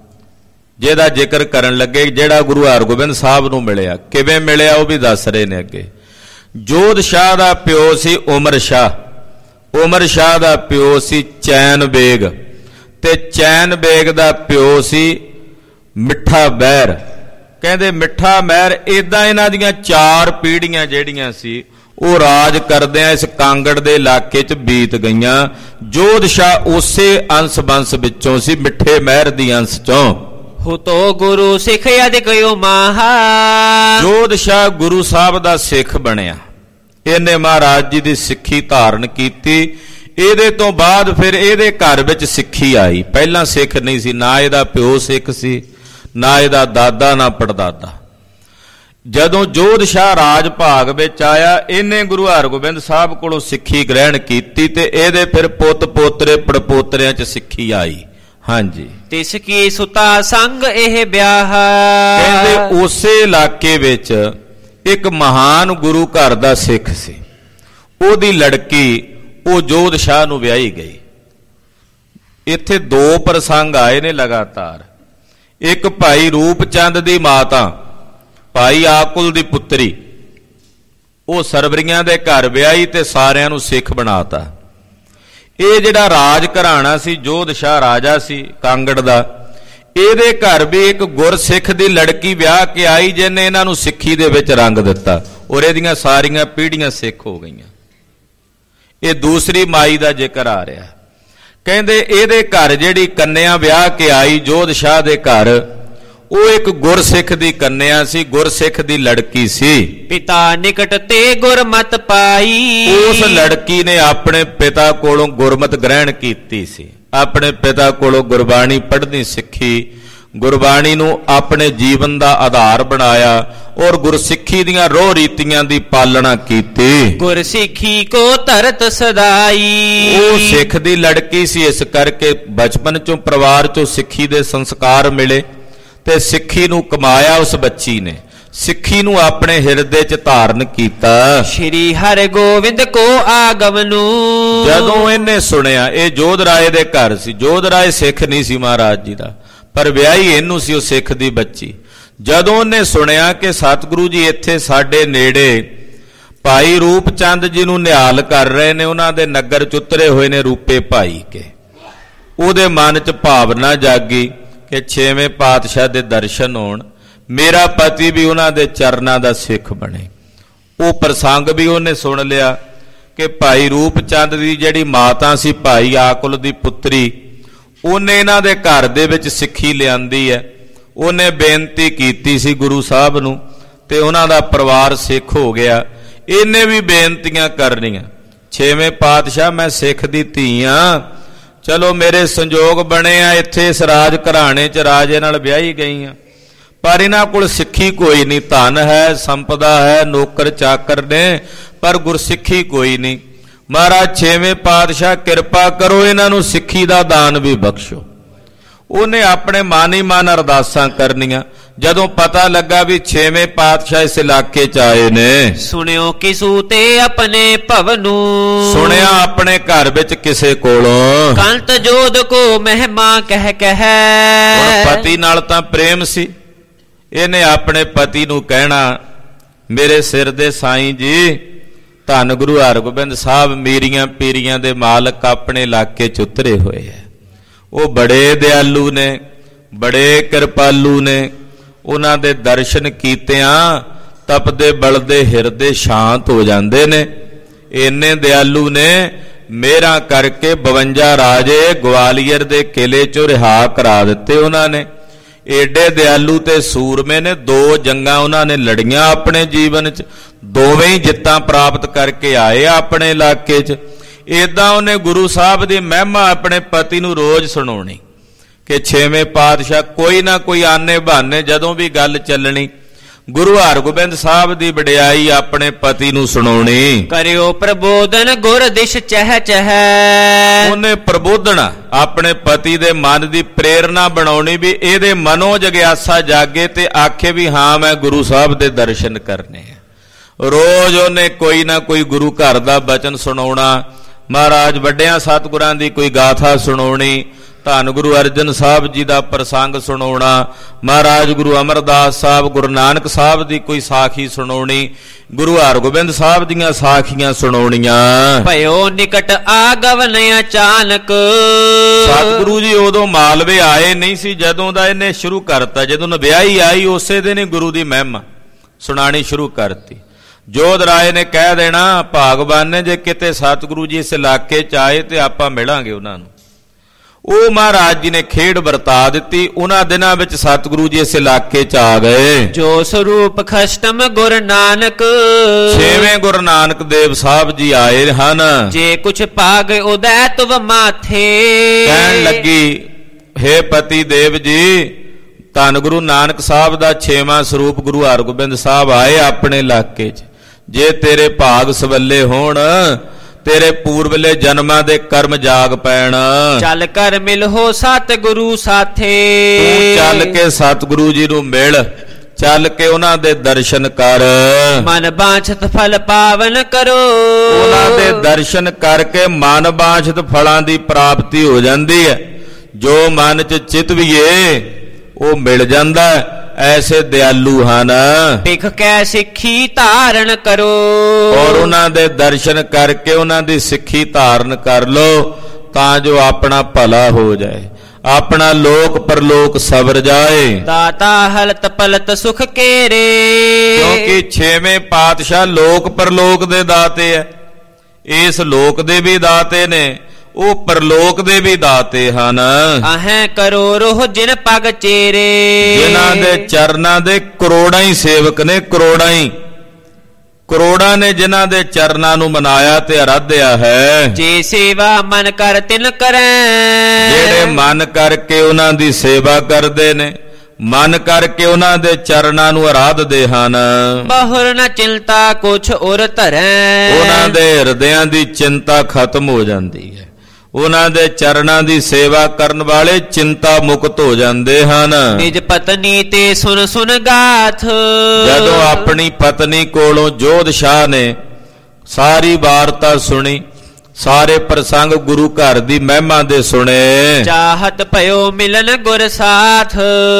ਜਿਹਦਾ ਜ਼ਿਕਰ ਕਰਨ ਲੱਗੇ, ਜਿਹੜਾ ਗੁਰੂ ਹਰਗੋਬਿੰਦ ਸਾਹਿਬ ਨੂੰ ਮਿਲਿਆ। ਕਿਵੇਂ ਮਿਲਿਆ ਉਹ ਵੀ ਦੱਸ ਰਹੇ ਨੇ ਅੱਗੇ। ਜੋਧ ਸ਼ਾਹ ਦਾ ਪਿਓ ਸੀ ਉਮਰ ਸ਼ਾਹ। ਉਮਰ ਸ਼ਾਹ ਦਾ ਪਿਓ ਸੀ ਚੈਨ ਬੇਗ, ਤੇ ਚੈਨ ਬੇਗ ਦਾ ਪਿਓ ਸੀ ਮਿੱਠਾ ਮਹਿਰ। ਕਹਿੰਦੇ ਮਿੱਠਾ ਮਹਿਰ। ਏਦਾਂ ਇਹਨਾਂ ਦੀਆਂ ਚਾਰ ਪੀੜ੍ਹੀਆਂ ਜਿਹੜੀਆਂ ਸੀ ਉਹ ਰਾਜ ਕਰਦਿਆਂ ਇਸ ਕਾਂਗੜ ਦੇ ਇਲਾਕੇ 'ਚ ਬੀਤ ਗਈਆਂ। ਜੋਧ ਸ਼ਾਹ ਉਸੇ ਅੰਸ਼ ਬੰਸ ਵਿੱਚੋਂ ਸੀ, ਮਿੱਠੇ ਮਹਿਰ ਦੀ ਅੰਸ਼ 'ਚੋਂ। ਹੁਤੋ ਗੁਰੂ ਸਿੱਖ ਅਧਿਕ ਉਮਾਹਾ। ਜੋਧ ਸ਼ਾਹ ਗੁਰੂ ਸਾਹਿਬ ਦਾ ਸਿੱਖ ਬਣਿਆ। ਇਹਨੇ ਮਹਾਰਾਜ ਜੀ ਦੀ ਸਿੱਖੀ ਧਾਰਨ ਕੀਤੀ। ਇਹਦੇ ਤੋਂ ਬਾਅਦ ਫਿਰ ਇਹਦੇ ਘਰ ਵਿੱਚ ਸਿੱਖੀ ਆਈ। ਪਹਿਲਾਂ ਸਿੱਖ ਨਹੀਂ ਸੀ, ਨਾ ਇਹਦਾ ਪਿਓ ਸਿੱਖ ਸੀ, ਨਾ ਇਹਦਾ ਦਾਦਾ, ਨਾ ਪੜਦਾਦਾ। ਜਦੋਂ ਜੋਧ ਸ਼ਾਹ ਰਾਜ ਭਾਗ ਵਿੱਚ ਆਇਆ, ਇਹਨੇ ਗੁਰੂ ਹਰਗੋਬਿੰਦ ਸਾਹਿਬ ਕੋਲੋਂ ਸਿੱਖੀ ਗ੍ਰਹਿਣ ਕੀਤੀ ਤੇ ਇਹਦੇ ਫਿਰ ਪੁੱਤ ਪੋਤਰੇ ਪੜਪੋਤਰਿਆਂ 'ਚ ਸਿੱਖੀ ਆਈ। ਹਾਂਜੀ। ਤਿਸ ਕੀ ਸੁਤਾ ਸੰਗ ਇਹ ਵਿਆਹ। ਕਹਿੰਦੇ ਉਸੇ ਇਲਾਕੇ ਵਿੱਚ ਇੱਕ ਮਹਾਨ ਗੁਰੂ ਘਰ ਦਾ ਸਿੱਖ ਸੀ। ਉਹਦੀ ਲੜਕੀ ਉਹ ਜੋਧ ਸ਼ਾਹ ਨੂੰ ਵਿਆਹੀ ਗਈ। ਇੱਥੇ ਦੋ ਪ੍ਰਸੰਗ ਆਏ ਨੇ ਲਗਾਤਾਰ। ਇੱਕ ਭਾਈ ਰੂਪ ਚੰਦ ਦੀ ਮਾਤਾ, ਭਾਈ ਆਕੁਲ ਦੀ ਪੁੱਤਰੀ, ਉਹ ਸਰਵਰੀਆਂ ਦੇ ਘਰ ਵਿਆਹੀ ਤੇ ਸਾਰਿਆਂ ਨੂੰ ਸਿੱਖ ਬਣਾਤਾ। ਇਹ ਜਿਹੜਾ ਰਾਜ ਘਰਾਣਾ ਸੀ, ਜੋਧ ਸ਼ਾਹ ਰਾਜਾ ਸੀ ਕਾਂਗੜ ਦਾ, ਇਹਦੇ ਘਰ ਵੀ ਇੱਕ ਗੁਰਸਿੱਖ ਦੀ ਲੜਕੀ ਵਿਆਹ ਕੇ ਆਈ, ਜਿਹਨੇ ਇਹਨਾਂ ਨੂੰ ਸਿੱਖੀ ਦੇ ਵਿੱਚ ਰੰਗ ਦਿੱਤਾ, ਔਰ ਇਹਦੀਆਂ ਸਾਰੀਆਂ ਪੀੜ੍ਹੀਆਂ ਸਿੱਖ ਹੋ ਗਈਆਂ। ਇਹ ਦੂਸਰੀ ਮਾਈ ਦਾ ਜ਼ਿਕਰ ਆ ਰਿਹਾ। ਕਹਿੰਦੇ ਇਹਦੇ ਘਰ ਜਿਹੜੀ ਕੰਨਿਆ ਵਿਆਹ ਕੇ ਆਈ ਜੋਧ ਸ਼ਾਹ ਦੇ ਘਰ, ਉਹ ਇੱਕ ਗੁਰਸਿੱਖ ਦੀ ਕੰਨਿਆ ਸੀ, ਗੁਰਸਿੱਖ ਦੀ ਲੜਕੀ ਸੀ। ਪਿਤਾ ਨਿਕਟ ਤੇ ਗੁਰਮਤ ਪਾਈ। ਉਸ ਲੜਕੀ ਨੇ ਆਪਣੇ ਪਿਤਾ ਕੋਲੋਂ ਗੁਰਮਤ ਗ੍ਰਹਿਣ ਕੀਤੀ ਸੀ, ਆਪਣੇ ਪਿਤਾ ਕੋਲੋਂ ਗੁਰਬਾਣੀ ਪੜ੍ਹਨੀ ਸਿੱਖੀ, ਗੁਰਬਾਣੀ ਨੂੰ ਆਪਣੇ ਜੀਵਨ ਦਾ ਆਧਾਰ ਬਣਾਇਆ ਔਰ ਗੁਰਸਿੱਖੀ ਦੀਆਂ ਰੋਹ ਰੀਤੀਆਂ ਦੀ ਪਾਲਣਾ ਕੀਤੀ। ਗੁਰਸਿੱਖੀ ਕੋ ਧਰਤ ਸਦਾਈ। ਉਹ ਸਿੱਖ ਦੀ ਲੜਕੀ ਸੀ, ਇਸ ਕਰਕੇ ਬਚਪਨ ਚੋਂ ਪਰਿਵਾਰ ਚੋਂ ਸਿੱਖੀ ਦੇ ਸੰਸਕਾਰ ਮਿਲੇ ਤੇ ਸਿੱਖੀ ਨੂੰ ਕਮਾਇਆ ਉਸ ਬੱਚੀ ਨੇ, ਸਿੱਖੀ ਨੂੰ ਆਪਣੇ ਹਿਰਦੇ 'ਚ ਧਾਰਨ ਕੀਤਾ। ਸ਼੍ਰੀ ਹਰਿਗੋਬਿੰਦ ਕੋ ਆਗਮਨੂ। ਜਦੋਂ ਇਹਨੇ ਸੁਣਿਆ, ਇਹ ਜੋਧ ਰਾਏ ਦੇ ਘਰ ਸੀ, ਜੋਧ ਰਾਏ ਸਿੱਖ ਨਹੀਂ ਸੀ ਮਹਾਰਾਜ ਜੀ ਦਾ, ਪਰ ਵਿਆਹੀ ਇਹਨੂੰ ਸੀ ਉਹ ਸਿੱਖ ਦੀ ਬੱਚੀ। ਜਦੋਂ ਉਹਨੇ ਸੁਣਿਆ ਕਿ ਸਤਿਗੁਰੂ ਜੀ ਇੱਥੇ ਸਾਡੇ ਨੇੜੇ ਭਾਈ ਰੂਪ ਚੰਦ ਜੀ ਨੂੰ ਨਿਹਾਲ ਕਰ ਰਹੇ ਨੇ, ਉਹਨਾਂ ਦੇ ਨਗਰ 'ਚ ਉਤਰੇ ਹੋਏ ਨੇ ਰੂਪੇ ਭਾਈ ਕੇ, ਉਹਦੇ ਮਨ 'ਚ ਭਾਵਨਾ ਜਾਗੀ ਕਿ ਛੇਵੇਂ ਪਾਤਸ਼ਾਹ ਦੇ ਦਰਸ਼ਨ ਹੋਣ, ਮੇਰਾ ਪਤੀ ਵੀ ਉਹਨਾਂ ਦੇ ਚਰਨਾਂ ਦਾ ਸਿੱਖ ਬਣੇ। ਉਹ ਪ੍ਰਸੰਗ ਵੀ ਉਹਨੇ ਸੁਣ ਲਿਆ ਕਿ ਭਾਈ ਰੂਪ ਚੰਦ ਦੀ ਜਿਹੜੀ ਮਾਤਾ ਸੀ ਭਾਈ ਆਕੁਲ ਦੀ ਪੁੱਤਰੀ, ਉਹਨੇ ਇਹਨਾਂ ਦੇ ਘਰ ਦੇ ਵਿੱਚ ਸਿੱਖੀ ਲਿਆਂਦੀ ਹੈ। ਉਹਨੇ ਬੇਨਤੀ ਕੀਤੀ ਸੀ ਗੁਰੂ ਸਾਹਿਬ ਨੂੰ ਤੇ ਉਹਨਾਂ ਦਾ ਪਰਿਵਾਰ ਸਿੱਖ ਹੋ ਗਿਆ। ਇਹਨੇ ਵੀ ਬੇਨਤੀਆਂ ਕਰਨੀਆਂ, ਛੇਵੇਂ ਪਾਤਸ਼ਾਹ ਮੈਂ ਸਿੱਖ ਦੀ ਧੀ ਆ, ਚਲੋ ਮੇਰੇ ਸੰਜੋਗ ਬਣੇ ਆ, ਇੱਥੇ ਇਸ ਰਾਜ ਘਰਾਣੇ 'ਚ ਰਾਜੇ ਨਾਲ ਵਿਆਹੀ ਗਈ ਆ, ਪਰ ਇਹਨਾਂ ਕੋਲ ਸਿੱਖੀ ਕੋਈ ਨਹੀਂ, ਧਨ ਹੈ, ਸੰਪਦਾ ਹੈ, ਨੌਕਰ ਚਾਕਰ ਨੇ, ਪਰ ਗੁਰਸਿੱਖੀ ਕੋਈ ਨਹੀਂ। ਮਹਾਰਾਜ ਛੇਵੇਂ ਪਾਤਸ਼ਾਹ ਕਿਰਪਾ ਕਰੋ, ਇਹਨਾਂ ਨੂੰ ਸਿੱਖੀ ਦਾ ਦਾਨ ਵੀ ਬਖਸ਼ੋ। ਉਹਨੇ ਆਪਣੇ ਮਨ ਹੀ ਮਨ ਅਰਦਾਸਾਂ ਕਰਨੀਆਂ। ਜਦੋਂ ਪਤਾ ਲੱਗਾ ਵੀ ਛੇਵੇਂ ਪਾਤਸ਼ਾਹ ਇਸ ਇਲਾਕੇ 'ਚ ਆਏ ਨੇ, ਸੁਣਿਓ ਕਿਸੂ ਤੇ ਆਪਣੇ ਭਵਨੂ। ਸੁਣਿਆ ਆਪਣੇ ਘਰ ਵਿੱਚ ਕਿਸੇ ਕੋਲੋਂ, ਕੰਤ ਜੋਧ ਕੋ ਮਹਿਮਾ ਕਹਿ ਕਹਿ। ਪਤੀ ਨਾਲ ਤਾਂ ਪ੍ਰੇਮ ਸੀ, ਇਹਨੇ ਆਪਣੇ ਪਤੀ ਨੂੰ ਕਹਿਣਾ, ਮੇਰੇ ਸਿਰ ਦੇ ਸਾਈਂ ਜੀ, ਧੰਨ ਗੁਰੂ ਹਰਗੋਬਿੰਦ ਸਾਹਿਬ ਮੀਰੀਆਂ ਪੀਰੀਆਂ ਦੇ ਮਾਲਕ ਆਪਣੇ ਇਲਾਕੇ 'ਚ ਉਤਰੇ ਹੋਏ ਹੈ। ਉਹ ਬੜੇ ਦਿਆਲੂ ਨੇ, ਬੜੇ ਕਿਰਪਾਲੂ ਨੇ, ਉਹਨਾਂ ਦੇ ਦਰਸ਼ਨ ਕੀਤਿਆਂ ਤਪਦੇ ਬਲਦੇ ਹਿਰਦੇ ਸ਼ਾਂਤ ਹੋ ਜਾਂਦੇ ਨੇ। ਇੰਨੇ ਦਿਆਲੂ ਨੇ, ਮੇਰਾ ਕਰਕੇ ਬਵੰਜਾ ਰਾਜੇ ਗਵਾਲੀਅਰ ਦੇ ਕਿਲੇ 'ਚੋਂ ਰਿਹਾ ਕਰਾ ਦਿੱਤੇ ਉਹਨਾਂ ਨੇ। ਏਡੇ ਦਿਆਲੂ ਤੇ ਸੂਰਮੇ ਨੇ, ਦੋ ਜੰਗਾਂ ਉਹਨਾਂ ਨੇ ਲੜੀਆਂ ਆਪਣੇ ਜੀਵਨ 'ਚ, ਦੋਵੇਂ ਹੀ ਜਿੱਤਾਂ ਪ੍ਰਾਪਤ ਕਰਕੇ ਆਏ ਆਪਣੇ ਇਲਾਕੇ 'ਚ। ਏਦਾਂ ਉਹਨੇ ਗੁਰੂ ਸਾਹਿਬ ਦੀ ਮਹਿਮਾ ਆਪਣੇ ਪਤੀ ਨੂੰ ਰੋਜ਼ ਸੁਣਾਉਣੀ ਕਿ ਛੇਵੇਂ ਪਾਤਸ਼ਾਹ ਕੋਈ ਨਾ ਕੋਈ ਆਨੇ ਬਹਾਨੇ ਜਦੋਂ ਵੀ ਗੱਲ ਚੱਲਣੀ, ਗੁਰੂ ਹਰਗੋਬਿੰਦ ਸਾਹਿਬ ਦੀ ਵਡਿਆਈ ਆਪਣੇ ਪਤੀ ਨੂੰ ਸੁਣਾਉਣੀ। ਕਰਿਓ ਪ੍ਰਬੋਧਨ ਗੁਰ ਦਿਸ਼ ਚਹਿ ਚਹਿ। ਉਹਨੇ ਪ੍ਰਬੋਧਨ ਆਪਣੇ ਪਤੀ ਦੇ ਮਨ ਦੀ ਪ੍ਰੇਰਨਾ ਬਣਾਉਣੀ ਵੀ ਇਹਦੇ ਮਨੋ ਜਗਿਆਸਾ ਜਾਗੇ ਤੇ ਆਖੇ ਵੀ ਹਾਂ ਮੈਂ ਗੁਰੂ ਸਾਹਿਬ ਦੇ ਦਰਸ਼ਨ ਕਰਨੇ ਆ। ਰੋਜ਼ ਉਹਨੇ ਕੋਈ ਨਾ ਕੋਈ ਗੁਰੂ ਘਰ ਦਾ ਬਚਨ ਸੁਣਾਉਣਾ, ਮਹਾਰਾਜ ਵੱਡਿਆਂ ਸਤਿਗੁਰਾਂ ਦੀ ਕੋਈ ਗਾਥਾ ਸੁਣਾਉਣੀ, ਧੰਨ ਗੁਰੂ ਅਰਜਨ ਸਾਹਿਬ ਜੀ ਦਾ ਪ੍ਰਸੰਗ ਸੁਣਾਉਣਾ, ਮਹਾਰਾਜ ਗੁਰੂ ਅਮਰਦਾਸ ਸਾਹਿਬ, ਗੁਰੂ ਨਾਨਕ ਸਾਹਿਬ ਦੀ ਕੋਈ ਸਾਖੀ ਸੁਣਾਉਣੀ, ਗੁਰੂ ਹਰਗੋਬਿੰਦ ਸਾਹਿਬ ਦੀਆਂ ਸਾਖੀਆਂ ਸੁਣਾਉਣੀਆਂ। ਭਇਓ ਨਿਕਟ ਆਗਵਨ ਅਚਾਨਕ। ਸਤਿਗੁਰੂ ਜੀ ਉਦੋਂ ਮਾਲਵੇ ਆਏ ਨਹੀਂ ਸੀ ਜਦੋਂ ਦਾ ਇਹਨੇ ਸ਼ੁਰੂ ਕਰਤਾ। ਜਦੋਂ ਵਿਆਹੀ ਆਈ ਉਸੇ ਦਿਨ ਹੀ ਗੁਰੂ ਦੀ ਮਹਿਮਾ ਸੁਣਾਣੀ ਸ਼ੁਰੂ ਕਰਤੀ। ਜੋਧ ਰਾਏ ਨੇ ਕਹਿ ਦੇਣਾ ਭਾਗਵਾਨ ਨੇ, ਜੇ ਕਿਤੇ ਸਤਿਗੁਰੂ ਜੀ ਇਸ ਇਲਾਕੇ 'ਚ ਆਏ ਤੇ ਆਪਾਂ ਮਿਲਾਂਗੇ ਉਹਨਾਂ ਨੂੰ। ਉਹ ਮਹਾਰਾਜ ਜੀ ਨੇ ਖੇਡ ਵਰਤਾ ਦਿੱਤੀ। ਉਹਨਾਂ ਦਿਨਾਂ ਵਿੱਚ ਸਤਿਗੁਰੂ ਜੀ ਇਸ ਇਲਾਕੇ 'ਚ ਆ ਗਏ। ਜੋ ਸਰੂਪ ਖਸ਼ਟਮ ਗੁਰ ਨਾਨਕ। ਛੇਵੇਂ ਗੁਰੂ ਨਾਨਕ ਦੇਵ ਸਾਹਿਬ ਜੀ ਆਏ ਹਨ। ਜੇ ਕੁਛ ਭਾਗ ਉਦੈ ਤੁਵ ਮਾਥੇ। ਕਹਿਣ ਲੱਗੀ, ਹੇ ਪਤੀ ਦੇਵ ਜੀ, ਧੰਨ ਗੁਰੂ ਨਾਨਕ ਸਾਹਿਬ ਦਾ ਛੇਵਾਂ ਸਰੂਪ ਗੁਰੂ ਹਰਗੋਬਿੰਦ ਸਾਹਿਬ ਆਏ ਆਪਣੇ ਇਲਾਕੇ 'ਚ। ਜੇ ਤੇਰੇ ਭਾਗ ਸਵੱਲੇ ਹੋਣ, ਤੇਰੇ ਪੂਰਬਲੇ ਜਨਮਾਂ ਦੇ ਕਰਮ ਜਾਗ ਪੈਣ, ਚੱਲ ਕਰ ਮਿਲੋ ਸਤਿਗੁਰੂ ਸਾਥੇ। ਤੂੰ ਚੱਲ ਕੇ ਸਤਿਗੁਰੂ ਜੀ ਨੂੰ ਮਿਲ, ਚੱਲ ਕੇ ਉਹਨਾਂ ਦੇ ਦਰਸ਼ਨ ਕਰ, ਮਨ ਬਾਂਛਤ ਫਲ ਪਾਵਨ ਕਰੋ। ਉਹਨਾਂ ਦੇ ਦਰਸ਼ਨ ਕਰਕੇ ਮਨ ਬਾਂਛਤ ਫਲਾਂ ਦੀ ਪ੍ਰਾਪਤੀ ਹੋ ਜਾਂਦੀ ਹੈ। ਜੋ ਮਨ 'ਚ ਚਿਤਵੀਏ ਉਹ ਮਿਲ ਜਾਂਦਾ। ਐਸੇ ਦਿਆਲੂ ਹਨ। ਭਿਖ ਕੈ ਸਿੱਖੀ ਧਾਰਨ ਕਰੋ। ਔਰ ਉਹਨਾਂ ਦੇ ਦਰਸ਼ਨ ਕਰਕੇ ਉਹਨਾਂ ਦੀ ਸਿੱਖੀ ਧਾਰਨ ਕਰ ਲੋ, ਤਾਂ ਜੋ ਆਪਣਾ ਭਲਾ ਹੋ ਜਾਏ, ਆਪਣਾ ਲੋਕ ਪਰਲੋਕ ਸਵਰ ਜਾਏ। ਦਾਤਾ ਹਲਤ ਪਲਤ ਸੁਖ ਕੇਰੇ। ਕਿਉਂਕਿ ਛੇਵੇਂ ਪਾਤਸ਼ਾਹ ਲੋਕ ਪਰਲੋਕ ਦੇ ਦਾਤੇ ਐ। ਇਸ ਲੋਕ ਦੇ ਵੀ ਦਾਤੇ ਨੇ, ਉਹ ਪਰਲੋਕ ਦੇ ਵੀ ਦਾਤੇ ਹਨ। ਆਹੇ ਕਰੋ ਰੋਹ ਜਿਨ ਪਗ ਚੇਰੇ। ਜਿਨ੍ਹਾਂ ਦੇ ਚਰਨਾਂ ਦੇ ਕਰੋੜਾਂ ਹੀ ਸੇਵਕ ਨੇ, ਕਰੋੜਾਂ ਹੀ ਕਰੋੜਾਂ ਨੇ ਜਿਨ੍ਹਾਂ ਦੇ ਚਰਨਾਂ ਨੂੰ ਮਨਾਇਆ ਤੇ ਅਰਾਧਿਆ ਹੈ। ਜੇ ਸੇਵਾ ਮਨ ਕਰ ਤਿਨ ਕਰੈ। ਜਿਹੜੇ ਮਨ ਕਰਕੇ ਉਹਨਾਂ ਦੀ ਸੇਵਾ ਕਰਦੇ ਨੇ, ਮਨ ਕਰਕੇ ਉਹਨਾਂ ਦੇ ਚਰਨਾਂ ਨੂੰ ਆਰਾਧਦੇ ਹਨ। ਬਹੁਰ ਨ ਚਿੰਤਾ ਕੁਛ ਉਰ ਧਰੈ, ਉਹਨਾਂ ਦੇ ਹਿਰਦਿਆਂ ਦੀ ਚਿੰਤਾ ਖਤਮ ਹੋ ਜਾਂਦੀ ਹੈ। ਉਹਨਾਂ ਦੇ ਚਰਨਾਂ ਦੀ ਸੇਵਾ ਕਰਨ ਵਾਲੇ ਚਿੰਤਾ ਮੁਕਤ ਹੋ ਜਾਂਦੇ ਹਨ। ਨਿਜ ਪਤਨੀ ਤੇ ਸੁਨ ਸੁਨ ਗਾਥ, ਜਦੋਂ ਆਪਣੀ ਪਤਨੀ ਕੋਲੋਂ ਜੋਧ ਸ਼ਾਹ ਨੇ ਸਾਰੀ ਵਾਰਤਾ ਸੁਣੀ, ਸਾਰੇ ਪ੍ਰਸੰਗ ਗੁਰੂ ਘਰ ਦੀ ਮਹਿਮਾ ਦੇ ਸੁਣੇ, ਚਾਹਤ ਭਇਓ ਮਿਲਨ ਗੁਰ ਸਾਥ।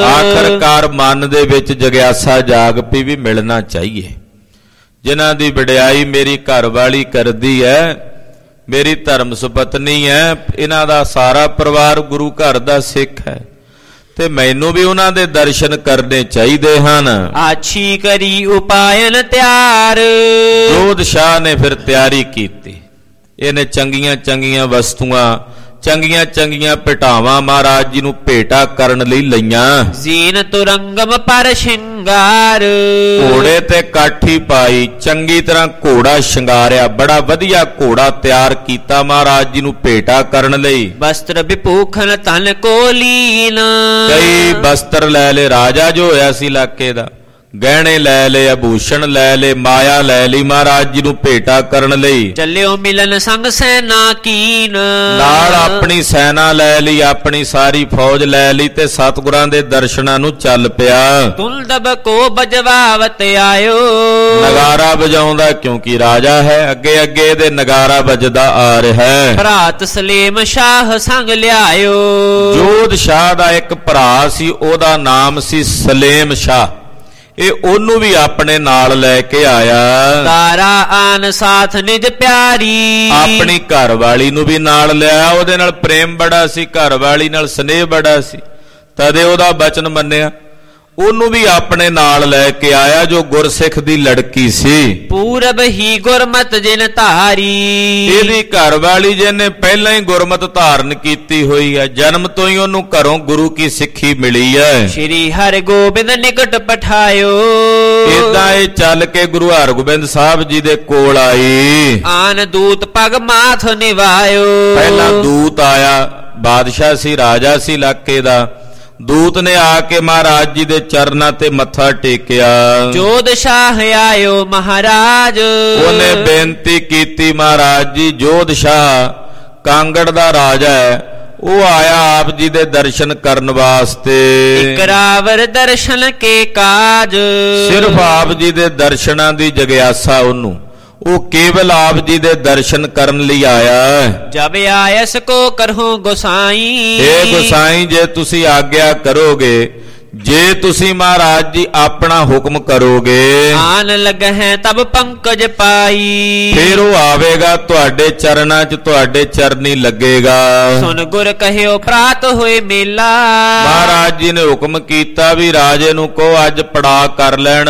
ਆਖਰਕਾਰ ਮਨ ਦੇ ਵਿੱਚ ਜਗਿਆਸਾ ਜਾਗ ਪਈ ਵੀ ਮਿਲਣਾ ਚਾਹੀਏ। ਜਿਨ੍ਹਾਂ ਦੀ ਵਡਿਆਈ ਮੇਰੀ ਘਰ ਵਾਲੀ ਕਰਦੀ ਹੈ, ਮੇਰੀ ਧਰਮ ਸੁਪਤਨੀ ਹੈ, ਇਹਨਾਂ ਦਾ ਸਾਰਾ ਪਰਿਵਾਰ ਗੁਰੂ ਘਰ ਦਾ ਸਿੱਖ ਹੈ, ਤੇ ਮੈਨੂੰ ਵੀ ਉਹਨਾਂ ਦੇ ਦਰਸ਼ਨ ਕਰਨੇ ਚਾਹੀਦੇ ਹਨ। ਆਛੀ ਕਰੀ ਉਪਾਇਨ ਤਿਆਰ, ਜੋਧ ਸ਼ਾਹ ਨੇ ਫਿਰ ਤਿਆਰੀ ਕੀਤੀ। ਇਹਨੇ ਚੰਗੀਆਂ ਚੰਗੀਆਂ ਵਸਤੂਆਂ, ਚੰਗੀਆਂ ਚੰਗੀਆਂ ਭੇਟਾਵਾਂ ਮਹਾਰਾਜ ਜੀ ਨੂੰ ਭੇਟਾ ਕਰਨ ਲਈ ਲਈਆਂ। ਜ਼ੀਨ ਤੁਰੰਗਮ ਪਰ ਸ਼ਿੰਗਾਰ, ਘੋੜੇ ਤੇ ਕਾਠੀ ਪਾਈ, ਚੰਗੀ ਤਰ੍ਹਾਂ ਘੋੜਾ ਸ਼ਿੰਗਾਰਿਆ, ਬੜਾ ਵਧੀਆ ਘੋੜਾ ਤਿਆਰ ਕੀਤਾ ਮਹਾਰਾਜ ਜੀ ਨੂੰ ਭੇਟਾ ਕਰਨ ਲਈ। ਵਸਤਰ ਵਿਭੂਖਨ ਤਨ ਕੋ ਲੀਨ, ਕਈ ਵਸਤਰ ਲੈ ਲਏ, ਰਾਜਾ ਜੋ ਹੋਇਆ ਸੀ ਇਲਾਕੇ ਦਾ, ਗਹਿਣੇ ਲੈ ਲਏ, ਆਭੂਸ਼ਣ ਲੈ ਲਏ, ਮਾਇਆ ਲੈ ਲਈ ਮਹਾਰਾਜ ਜੀ ਨੂੰ ਭੇਟਾ ਕਰਨ ਲਈ। ਚੱਲਿਓ ਮਿਲਨ ਸੰਗ ਸੈਨਾ ਕੀਨ, ਨਾਲ ਆਪਣੀ ਸੈਨਾ ਲੈ ਲਈ, ਆਪਣੀ ਸਾਰੀ ਫੌਜ ਲੈ ਲਈ, ਤੇ ਸਤਿਗੁਰਾਂ ਦੇ ਦਰਸ਼ਨਾਂ ਨੂੰ ਚੱਲ ਪਿਆ। ਤੁਲਦਬ ਕੋ ਬਜਵਾਵਤ ਆਇਓ, ਨਗਾਰਾ ਵਜਾਉਂਦਾ, ਕਿਉਂਕਿ ਰਾਜਾ ਹੈ, ਅੱਗੇ ਅੱਗੇ ਦੇ ਨਗਾਰਾ ਵੱਜਦਾ ਆ ਰਿਹਾ ਹੈ। ਭਰਾਤ ਸਲੇਮ ਸ਼ਾਹ ਸੰਗ ਲਿਆਇਓ, ਜੋਧ ਸ਼ਾਹ ਦਾ ਇੱਕ ਭਰਾ ਸੀ, ਉਹਦਾ ਨਾਮ ਸੀ ਸਲੇਮ ਸ਼ਾਹ। ਇਹ ਉਹਨੂੰ ਵੀ ਆਪਣੇ ਨਾਲ ਲੈ ਕੇ ਆਇਆ। ਤਾਰਾ ਆਨ ਸਾਥ ਨਿਜ ਪਿਆਰੀ, ਆਪਣੀ ਘਰ ਵਾਲੀ ਨੂੰ ਵੀ ਨਾਲ ਲਿਆ। ਉਹਦੇ ਨਾਲ ਪ੍ਰੇਮ ਬੜਾ ਸੀ, ਘਰ ਵਾਲੀ ਨਾਲ ਸਨੇਹ ਬੜਾ ਸੀ, ਤਦੇ ਉਹਦਾ ਬਚਨ ਮੰਨਿਆ। ਉਹਨੂੰ ਵੀ ਆਪਣੇ ਨਾਲ ਲੈ ਕੇ ਆਇਆ, ਜੋ ਗੁਰਸਿੱਖ ਦੀ ਲੜਕੀ ਸੀ। ਪੂਰਬ ਹੀ ਗੁਰਮਤ ਜਿਨ ਧਾਰੀ, ਇਹਦੀ ਘਰ ਵਾਲੀ ਜਿਹਨੇ ਪਹਿਲਾਂ ਹੀ ਗੁਰਮਤ ਧਾਰਨ ਕੀਤੀ ਹੋਈ ਹੈ, ਜਨਮ ਤੋਂ ਹੀ ਉਹਨੂੰ ਘਰੋਂ ਗੁਰੂ ਕੀ ਸਿੱਖੀ ਮਿਲੀ ਹੈ। ਸ਼੍ਰੀ ਹਰਿ ਗੋਬਿੰਦ ਨਿਕਟ ਪਠਾਇਓ, ਏਦਾਂ ਇਹ ਚੱਲ ਕੇ ਗੁਰੂ ਹਰਗੋਬਿੰਦ ਸਾਹਿਬ ਜੀ ਦੇ ਕੋਲ ਆਈ। ਆਨ ਦੂਤ ਪਗ ਮਾਥ ਨਿਵਾਇਓ, ਪਹਿਲਾਂ ਦੂਤ ਆਇਆ, ਬਾਦਸ਼ਾਹ ਸੀ, ਰਾਜਾ ਸੀ ਇਲਾਕੇ ਦਾ। ਦੂਤ ਨੇ ਆ ਕੇ ਮਹਾਰਾਜ ਜੀ ਦੇ ਚਰਨਾਂ ਤੇ ਮੱਥਾ ਟੇਕਿਆ। ਜੋਧ ਸ਼ਾਹ ਆਇਓ ਮਹਾਰਾਜ, ਉਹਨੇ ਬੇਨਤੀ ਕੀਤੀ, ਮਹਾਰਾਜ ਜੀ ਜੋਧ ਸ਼ਾਹ ਕਾਂਗੜ ਦਾ ਰਾਜਾ ਹੈ, ਉਹ ਆਇਆ ਆਪ ਜੀ ਦੇ ਦਰਸ਼ਨ ਕਰਨ ਵਾਸਤੇ। ਇਕਰਾਵਰ ਦਰਸ਼ਨ ਕੇ ਕਾਜ, ਸਿਰਫ ਆਪ ਜੀ ਦੇ ਦਰਸ਼ਨਾਂ ਦੀ ਜਗਿਆਸਾ ਉਹਨੂੰ, ਉਹ ਕੇਵਲ ਆਪ ਜੀ ਦੇ ਦਰਸ਼ਨ ਕਰਨ ਲਈ ਆਇਆ। ਜਬ ਆਇਸ ਕੋ ਕਰਹੁ ਗੁਸਾਈ, ਏ ਗੁਸਾਈ ਜੇ ਤੁਸੀਂ ਆਗਿਆ ਕਰੋਗੇ, ਜੇ ਤੁਸੀਂ ਮਹਾਰਾਜ ਜੀ ਆਪਣਾ ਹੁਕਮ ਕਰੋਗੇ, ਆਨ ਲਗਹਿ ਤਬ ਪੰਕਜ ਪਾਈ, ਫਿਰ ਉਹ ਆਵੇਗਾ ਤੁਹਾਡੇ ਚਰਨਾਂ 'ਚ, ਤੁਹਾਡੇ ਚਰਨੀ ਲੱਗੇਗਾ। ਸੁਨ ਗੁਰ ਕਹਿਓ ਪ੍ਰਾਤ ਹੋਏ ਮੇਲਾ, ਮਹਾਰਾਜ ਜੀ ਨੇ ਹੁਕਮ ਕੀਤਾ ਵੀ ਰਾਜੇ ਨੂੰ ਕਹੋ ਅੱਜ ਪੜਾ ਕਰ ਲੈਣ,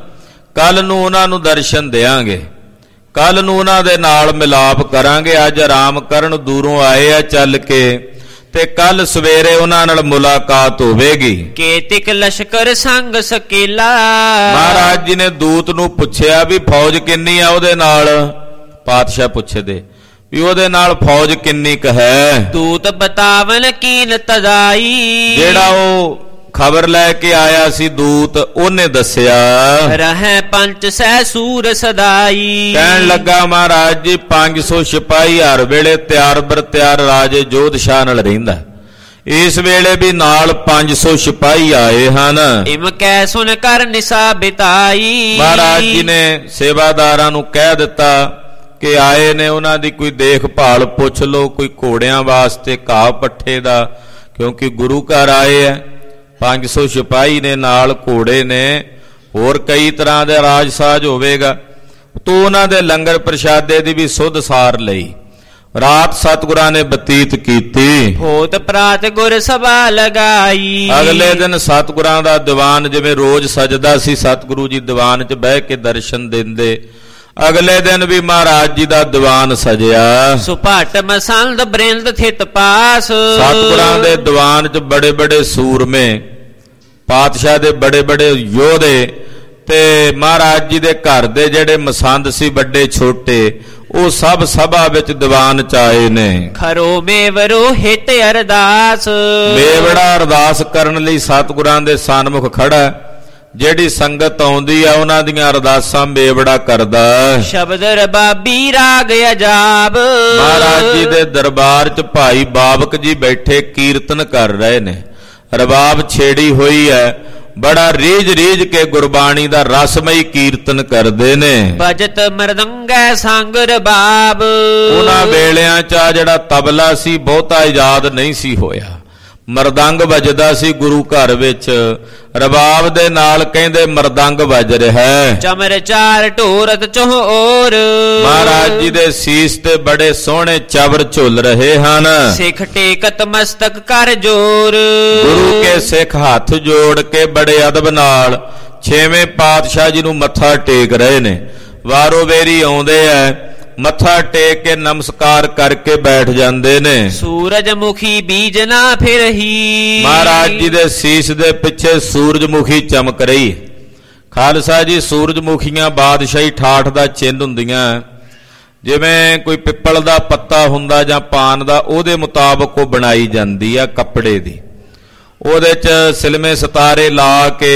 ਕੱਲ ਨੂੰ ਉਹਨਾਂ ਨੂੰ ਦਰਸ਼ਨ ਦੇਾਂਗੇ, ਕੱਲ ਨੂੰ ਉਹਨਾਂ ਦੇ ਨਾਲ ਮਿਲਾਪ ਕਰਾਂਗੇ। ਅੱਜ ਆਰਾਮ ਕਰਨ ਦੂਰੋਂ ਆਏ ਆ ਚੱਲ ਕੇ, ਤੇ ਕੱਲ ਸਵੇਰੇ ਉਹਨਾਂ ਨਾਲ ਮੁਲਾਕਾਤ ਹੋਵੇਗੀ। ਕੇਤਿਕ ਲਸ਼ਕਰ ਸੰਗ ਸਕੇਲਾ, ਮਹਾਰਾਜ ਜੀ ਨੇ ਦੂਤ ਨੂੰ ਪੁੱਛਿਆ ਵੀ ਫੌਜ ਕਿੰਨੀ ਆ ਉਹਦੇ ਨਾਲ। ਪਾਤਸ਼ਾਹ ਪੁੱਛਦੇ ਵੀ ਉਹਦੇ ਨਾਲ ਫੌਜ ਕਿੰਨੀ ਕੁ ਹੈ। ਦੂਤ ਬਤਾਵਨ ਕੀਨ ਤਜਾਈ, ਜਿਹੜਾ ਉਹ ਖਬਰ ਲੈ ਕੇ ਆਇਆ ਸੀ ਦੂਤ, ਉਹਨੇ ਦੱਸਿਆ। ਰਹਿ ਪੰਜ ਸੈ ਸੂਰ ਸਦਾਈ, ਕਹਿਣ ਲੱਗਾ ਮਹਾਰਾਜ ਜੀ ਪੰਜ ਸੌ ਸਿਪਾਹੀ ਹਰ ਵੇਲੇ ਤਿਆਰ ਬਰ ਤਿਆਰ ਰਾਜੇ ਜੋਧ ਸ਼ਾਹ ਨਾਲ ਰਹਿੰਦਾ। ਇਸ ਵੇਲੇ ਵੀ ਨਾਲ ਪੰਜ ਸੌ ਸਿਪਾਹੀ ਆਏ ਹਨ। ਇਮ ਕਹਿ ਸੁਨ ਕਰ ਨਿਸਾ ਬਿਤਾਈ, ਮਹਾਰਾਜ ਜੀ ਨੇ ਸੇਵਾਦਾਰਾਂ ਨੂੰ ਕਹਿ ਦਿੱਤਾ ਕਿ ਆਏ ਨੇ, ਉਹਨਾਂ ਦੀ ਕੋਈ ਦੇਖਭਾਲ ਪੁੱਛ ਲਓ, ਕੋਈ ਘੋੜਿਆਂ ਵਾਸਤੇ ਘਾਹ ਪੱਠੇ ਦਾ, ਕਿਉਂਕਿ ਗੁਰੂ ਘਰ ਆਏ ਹੈ। ਪੰਜ ਸੌ ਸਿਪਾਹੀ ਨੇ, ਨਾਲ ਘੋੜੇ ਨੇ, ਹੋਰ ਕਈ ਤਰ੍ਹਾਂ ਦਾ ਰਾਜ ਸਾਜ ਹੋਵੇਗਾ। ਤੋ ਉਹਨਾਂ ਦੇ ਲੰਗਰ ਪ੍ਰਸ਼ਾਦੇ ਦੀ ਵੀ ਸੁਧ ਸਾਰ ਲਈ। ਰਾਤ ਸਤਿਗੁਰਾਂ ਨੇ ਬਤੀਤ ਕੀਤੀ। ਹੋਤ ਪ੍ਰਾਤ ਗੁਰ ਸਭਾ ਲਗਾਈ, ਅਗਲੇ ਦਿਨ ਸਤਿਗੁਰਾਂ ਦਾ ਦੀਵਾਨ ਜਿਵੇਂ ਰੋਜ਼ ਸਜਦਾ ਸੀ, ਸਤਿਗੁਰੂ ਜੀ ਦੀਵਾਨ 'ਚ ਬਹਿ ਕੇ ਦਰਸ਼ਨ ਦਿੰਦੇ। ਅਗਲੇ ਦਿਨ ਵੀ ਮਹਾਰਾਜ ਜੀ ਦਾ ਦੀਵਾਨ ਸਜਿਆ। ਸੁਪਾਟ ਮਸੰਦ ਬ੍ਰਿੰਦ ਥਿਤ ਪਾਸ, ਸਤਿਗੁਰਾਂ ਦੇ ਦੀਵਾਨ 'ਚ ਬੜੇ ਬੜੇ ਸੂਰਮੇ, ਪਾਤਸ਼ਾਹ ਦੇ ਬੜੇ ਬੜੇ ਯੋਧੇ, ਤੇ ਮਹਾਰਾਜ ਜੀ ਦੇ ਘਰ ਦੇ ਜਿਹੜੇ ਮਸੰਦ ਸੀ ਵੱਡੇ ਛੋਟੇ, ਉਹ ਸਭ ਸਭਾ ਵਿੱਚ ਦੀਵਾਨ ਚ ਆਏ ਨੇ। ਖਰੋ ਮੇਵਰੋ ਹਿਤ ਅਰਦਾਸ, ਮੇਵੜਾ ਅਰਦਾਸ ਕਰਨ ਲਈ ਸਤਿਗੁਰਾਂ ਦੇ ਸਨਮੁਖ ਖੜਾ। ਜਿਹੜੀ ਸੰਗਤ ਆਉਂਦੀ ਆ ਉਹਨਾਂ ਦੀਆਂ ਅਰਦਾਸਾਂ ਮੇਵੜਾ ਕਰਦਾ। ਸ਼ਬਦ ਰਬਾਬੀ ਰਾਗ ਅਜਾਬ, ਮਹਾਰਾਜ ਜੀ ਦੇ ਦਰਬਾਰ ਚ ਭਾਈ ਬਾਬਕ ਜੀ ਬੈਠੇ ਕੀਰਤਨ ਕਰ ਰਹੇ ਨੇ। ਰਬਾਬ ਛੇੜੀ ਹੋਈ ਹੈ, ਬੜਾ ਰੀਝ ਰੀਝ ਕੇ ਗੁਰਬਾਣੀ ਦਾ ਰਸਮਈ ਕੀਰਤਨ ਕਰਦੇ ਨੇ। ਬਜਤ ਮਰਦੰਗੈ ਸੰਗ ਰਬਾਬ, ਉਹਨਾਂ ਵੇਲਿਆਂ ਚ ਆ ਜਿਹੜਾ ਤਬਲਾ ਸੀ ਬਹੁਤਾ ਇਜਾਦ ਨਹੀਂ ਸੀ ਹੋਇਆ। ਮਰਦੰਗ ਵੱਜਦਾ ਸੀ ਗੁਰੂ ਘਰ ਵਿੱਚ, ਰਬਾਬ ਦੇ ਨਾਲ ਕਹਿੰਦੇ ਮਰਦੰਗ ਵੱਜ ਰਿਹਾ। ਚਮਰ ਚਾਰ ਢੋਰਤ ਚੋਹ ਔਰ, ਮਹਾਰਾਜ ਜੀ ਦੇ ਸੀਸ ਤੇ ਬੜੇ ਸੋਹਣੇ ਚਵਰ ਝੁੱਲ ਰਹੇ ਹਨ। ਸਿੱਖ ਟੇਕਤ ਮਸਤਕ ਕਰ ਜੋਰ, ਗੁਰੂ ਕੇ ਸਿੱਖ ਹੱਥ ਜੋੜ ਕੇ ਬੜੇ ਅਦਬ ਨਾਲ ਛੇਵੇਂ ਪਾਤਸ਼ਾਹ ਜੀ ਨੂੰ ਮੱਥਾ ਟੇਕ ਰਹੇ ਨੇ। ਵਾਰੋ ਵੇਰੀ ਆਉਂਦੇ ਐ, ਮੱਥਾ ਟੇਕ ਕੇ ਨਮਸਕਾਰ ਕਰਕੇ ਬੈਠ ਜਾਂਦੇ ਨੇ। ਸੂਰਜਮੁਖੀ ਬੀਜ ਨਾ ਫਿਰਹੀ, ਮਹਾਰਾਜ ਜੀ ਦੇ ਸੀਸ ਦੇ ਪਿੱਛੇ ਸੂਰਜਮੁਖੀ ਚਮਕ ਰਹੀ। ਖਾਲਸਾ ਜੀ, ਸੂਰਜਮੁਖੀਆਂ ਬਾਦਸ਼ਾਹੀ ਠਾਠ ਦਾ ਚਿੰਨ੍ਹ ਹੁੰਦੀਆਂ। ਜਿਵੇਂ ਕੋਈ ਪਿੱਪਲ ਦਾ ਪੱਤਾ ਹੁੰਦਾ ਜਾਂ ਪਾਨ ਦਾ, ਉਹਦੇ ਮੁਤਾਬਕ ਉਹ ਬਣਾਈ ਜਾਂਦੀ ਆ ਕੱਪੜੇ ਦੀ। ਉਹਦੇ 'ਚ ਸਿਲਮੇ ਸਿਤਾਰੇ ਲਾ ਕੇ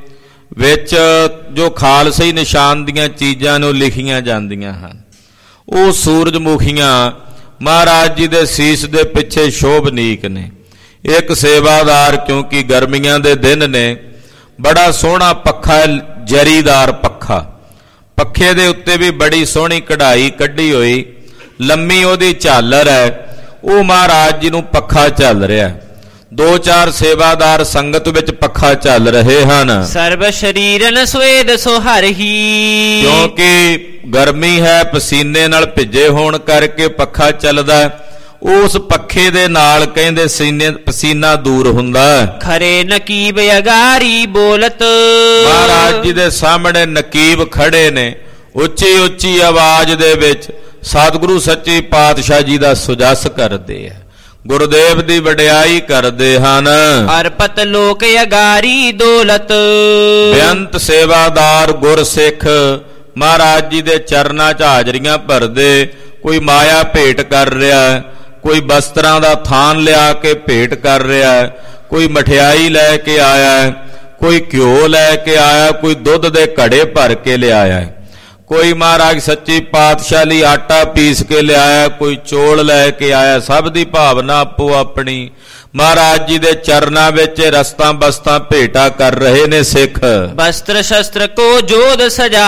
ਵਿੱਚ ਜੋ ਖਾਲਸਾਈ ਨਿਸ਼ਾਨ ਦੀਆਂ ਚੀਜ਼ਾਂ ਨੂੰ ਲਿਖੀਆਂ ਜਾਂਦੀਆਂ ਹਨ। ਉਹ ਸੂਰਜਮੁਖੀਆਂ ਮਹਾਰਾਜ ਜੀ ਦੇ ਸੀਸ ਦੇ ਪਿੱਛੇ ਸ਼ੋਭਨੀਕ ਨੇ। ਇੱਕ ਸੇਵਾਦਾਰ, ਕਿਉਂਕਿ ਗਰਮੀਆਂ ਦੇ ਦਿਨ ਨੇ, ਬੜਾ ਸੋਹਣਾ ਪੱਖਾ, ਜਰੀਦਾਰ ਪੱਖਾ, ਪੱਖੇ ਦੇ ਉੱਤੇ ਵੀ ਬੜੀ ਸੋਹਣੀ ਕਢਾਈ ਕੱਢੀ ਹੋਈ, ਲੰਮੀ ਉਹਦੀ ਝਾਲਰ ਹੈ। ਉਹ ਮਹਾਰਾਜ ਜੀ ਨੂੰ ਪੱਖਾ ਚੱਲ ਰਿਹਾ। ਦੋ ਚਾਰ ਸੇਵਾਦਾਰ ਸੰਗਤ ਵਿੱਚ ਪੱਖਾ ਚੱਲ ਰਹੇ ਹਨ। ਸਰਬ ਸ਼ਰੀਰਨ ਸਵੇਦ ਸੁਹਰਹੀ, ਕਿਉਂਕਿ ਗਰਮੀ ਹੈ, ਪਸੀਨੇ ਨਾਲ ਭਿੱਜੇ ਹੋਣ ਕਰਕੇ ਪੱਖਾ ਚੱਲਦਾ। ਉਸ ਪੱਖੇ ਦੇ ਨਾਲ ਕਹਿੰਦੇ ਸੀਨੇ ਪਸੀਨਾ ਦੂਰ ਹੁੰਦਾ। ਖਰੇ ਨਕੀਬ ਅਗਾਰੀ ਬੋਲਤ, ਮਹਾਰਾਜ ਜੀ ਦੇ ਸਾਹਮਣੇ ਨਕੀਬ ਖੜੇ ਨੇ, ਉੱਚੀ ਉੱਚੀ ਆਵਾਜ਼ ਦੇ ਵਿੱਚ ਸਤਿਗੁਰੂ ਸੱਚੇ ਪਾਤਸ਼ਾਹ ਜੀ ਦਾ ਸੁਜਸ ਕਰਦੇ ਆ, ਗੁਰਦੇਵ ਦੀ ਵਡਿਆਈ ਕਰਦੇ ਹਨ। ਅਰਪਤ ਲੋਕ ਅਗਾਰੀ ਦੌਲਤ, ਬੇਅੰਤ ਸੇਵਾਦਾਰ ਗੁਰਸਿੱਖ ਮਹਾਰਾਜ ਜੀ ਦੇ ਚਰਨਾਂ 'ਚ ਹਾਜ਼ਰੀਆਂ ਭਰਦੇ। ਕੋਈ ਮਾਇਆ ਭੇਟ ਕਰ ਰਿਹਾ, ਕੋਈ ਬਸਤਰਾਂ ਦਾ ਥਾਨ ਲਿਆ ਕੇ ਭੇਟ ਕਰ ਰਿਹਾ, ਕੋਈ ਮਠਿਆਈ ਲੈ ਕੇ ਆਇਆ, ਕੋਈ ਘਿਓ ਲੈ ਕੇ ਆਇਆ, ਕੋਈ ਦੁੱਧ ਦੇ ਘੜੇ ਭਰ ਕੇ ਲਿਆਇਆ, ਕੋਈ ਮਹਾਰਾਜ ਸੱਚੀ ਪਾਤਸ਼ਾਹ ਲਈ ਆਟਾ ਪੀਸ ਕੇ ਲਿਆਇਆ, ਕੋਈ ਚੋਲ ਲੈ ਕੇ ਆਇਆ। ਸਭ ਦੀ ਭਾਵਨਾ ਆਪੋ ਆਪਣੀ ਮਹਾਰਾਜ ਜੀ ਦੇ ਚਰਨਾਂ ਵਿੱਚ ਰਸਤਾਂ ਬਸਤਾਂ ਭੇਟਾ ਕਰ ਰਹੇ ਨੇ ਸਿੱਖ। ਬਸਤਰ ਸ਼ਸਤਰ ਕੋ ਜੋਧ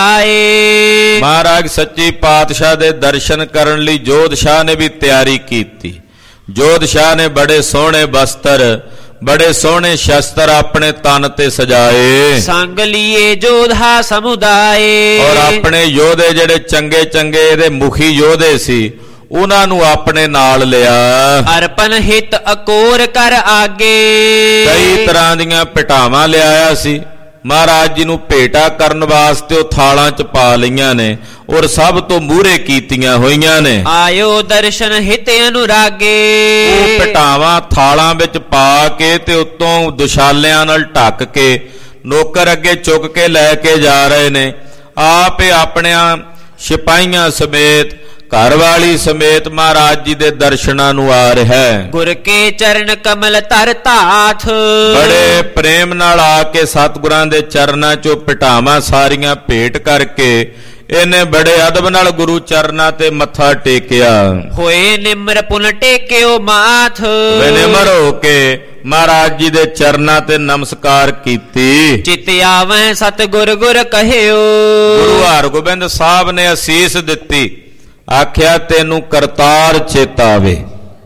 ਸਜਾਏ, ਮਹਾਰਾਜ ਸੱਚੀ ਪਾਤਸ਼ਾਹ ਦੇ ਦਰਸ਼ਨ ਕਰਨ ਲਈ ਜੋਧ ਸ਼ਾਹ ਨੇ ਵੀ ਤਿਆਰੀ ਕੀਤੀ। ਜੋਧ ਸ਼ਾਹ ਨੇ ਬੜੇ ਸੋਹਣੇ ਬਸਤਰ, ਬੜੇ ਸੋਹਣੇ ਸ਼ਸਤਰ ਆਪਣੇ ਤਨ ਤੇ ਸਜਾਏ। ਸੰਗ ਲੀਏ ਜੋਧਾ ਸਮੁਦਾਏ, ਔਰ ਆਪਣੇ ਯੋਧੇ ਜਿਹੜੇ ਚੰਗੇ ਚੰਗੇ ਇਹਦੇ ਮੁਖੀ ਯੋਧੇ ਸੀ, ਉਹਨਾਂ ਨੂੰ ਆਪਣੇ ਨਾਲ ਲਿਆ। ਅਰਪਨ ਹਿਤ ਅਕੋਰ ਕਰ ਆਗੇ, ਕਈ ਤਰ੍ਹਾਂ ਦੀਆਂ ਭੇਟਾਵਾਂ ਲਿਆਇਆ ਸੀ। ਮਹਾਰਾਜ ਜੀ ਨੂੰ ਭੇਟਾ ਕਰਨ ਵਾਸਤੇ ਉਹ ਥਾਲਾਂ 'ਚ ਪਾ ਲਈਆਂ ਨੇ, ਔਰ ਸਭ ਤੋਂ ਮੂਹਰੇ ਕੀਤੀਆਂ ਹੋਈਆਂ ਨੇ। ਆਇਓ ਦਰਸ਼ਨ ਹਿਤ ਅਨੁਰਾਗੇ, ਉਹ ਭੇਟਾਵਾਂ ਥਾਲਾਂ ਵਿੱਚ ਪਾ ਕੇ ਤੇ ਉੱਤੋਂ ਦੁਸ਼ਾਲਿਆਂ ਨਾਲ ਢੱਕ ਕੇ ਨੌਕਰ ਅੱਗੇ ਚੁੱਕ ਕੇ ਲੈ ਕੇ ਜਾ ਰਹੇ ਨੇ। ਆਪ ਆਪਣਿਆਂ ਸਿਪਾਹੀਆਂ ਸਮੇਤ, ਘਰ ਵਾਲੀ ਸਮੇਤ ਮਹਾਰਾਜ ਜੀ ਦੇ ਦਰਸ਼ਨਾਂ ਨੂੰ ਆ ਰਿਹਾ ਹੈ। ਗੁਰ ਕੇ ਚਰਨ ਕਮਲ ਧਰ ਧਾਥ, ਬੜੇ ਪ੍ਰੇਮ ਨਾਲ ਆ ਕੇ ਸਤਿਗੁਰਾਂ ਦੇ ਚਰਨਾਂ 'ਚੋਂ ਭੇਟਾਵਾਂ ਸਾਰੀਆਂ ਭੇਟ ਕਰਕੇ ਇਹਨੇ ਬੜੇ ਅਦਬ ਨਾਲ ਗੁਰੂ ਚਰਨਾਂ ਤੇ ਮੱਥਾ ਟੇਕਿਆ। ਹੋਏ ਨਿਮਰ ਪੁਨ ਟੇਕਿਓ ਮਾਥ, ਨਿਮਰ ਹੋ ਕੇ ਮਹਾਰਾਜ ਜੀ ਦੇ ਚਰਨਾਂ ਤੇ ਨਮਸਕਾਰ ਕੀਤੀ। ਚਿਤ ਆਵੈ ਸਤਿਗੁਰ ਗੁਰ ਕਹਿਓ, ਗੁਰੂ ਹਰਗੋਬਿੰਦ ਸਾਹਿਬ ਨੇ ਅਸੀਸ ਦਿੱਤੀ, ਆਖਿਆ ਤੈਨੂੰ ਕਰਤਾਰ ਚੇਤਾ ਆਵੇ।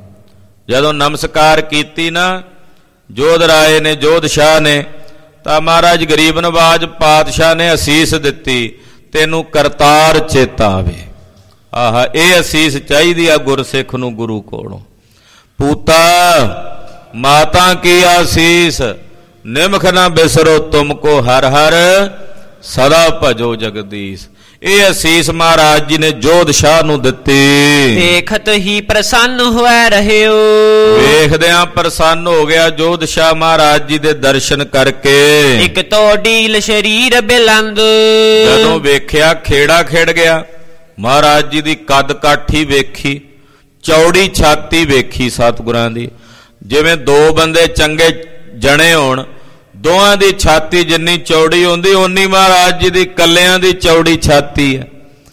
ਜਦੋਂ ਨਮਸਕਾਰ ਕੀਤੀ ਨਾ ਜੋਧ ਰਾਏ ਨੇ, ਜੋਧ ਸ਼ਾਹ ਨੇ, ਤਾਂ ਮਹਾਰਾਜ ਗਰੀਬ ਨਵਾਜ ਪਾਤਸ਼ਾਹ ਨੇ ਅਸੀਸ ਦਿੱਤੀ, ਤੈਨੂੰ ਕਰਤਾਰ ਚੇਤਾ ਆਵੇ। ਆਹ ਇਹ ਅਸੀਸ ਚਾਹੀਦੀ ਆ ਗੁਰਸਿੱਖ ਨੂੰ ਗੁਰੂ ਕੋਲੋਂ। ਪੂਤਾ ਮਾਤਾ ਕੀ ਆਸੀਸ, ਨਿਮਖ ਨਾ ਬਿਸਰੋ ਤੁਮ ਕੋ ਹਰ ਹਰ ਸਦਾ ਭਜੋ ਜਗਦੀਸ਼। ਇਹ ਅਸੀਸ ਮਹਾਰਾਜ ਜੀ ਨੇ ਜੋਧ ਸ਼ਾਹ ਨੂੰ ਦਿੱਤੀ। ਦੇਖਤ ਹੀ ਪ੍ਰਸੰਨ ਹੋਇ ਰਹਿਓ, ਵੇਖਦਿਆਂ ਪ੍ਰਸੰਨ ਹੋ ਗਿਆ ਜੋਧ ਸ਼ਾਹ ਮਹਾਰਾਜ ਜੀ ਦੇ ਦਰਸ਼ਨ ਕਰਕੇ। ਇੱਕ ਤੋ ਢੀਲ ਸ਼ਰੀਰ ਬਿਲੰਦ, ਜਦੋਂ ਵੇਖਿਆ ਖੇੜਾ ਖਿੜ ਗਿਆ, ਮਹਾਰਾਜ ਜੀ ਦੀ ਕੱਦ ਕਾਠੀ ਵੇਖੀ, ਚੌੜੀ ਛਾਤੀ ਵੇਖੀ ਸਤਿਗੁਰਾਂ ਦੀ। ਜਿਵੇਂ ਦੋ ਬੰਦੇ ਚੰਗੇ ਜਣੇ ਹੋਣ, ਦੋਹਾਂ ਦੀ ਛਾਤੀ ਜਿੰਨੀ ਚੌੜੀ ਹੁੰਦੀ ਓਨੀ ਮਹਾਰਾਜ ਜੀ ਦੀ ਕੱਲਿਆਂ ਦੀ ਚੌੜੀ ਛਾਤੀ ਹੈ।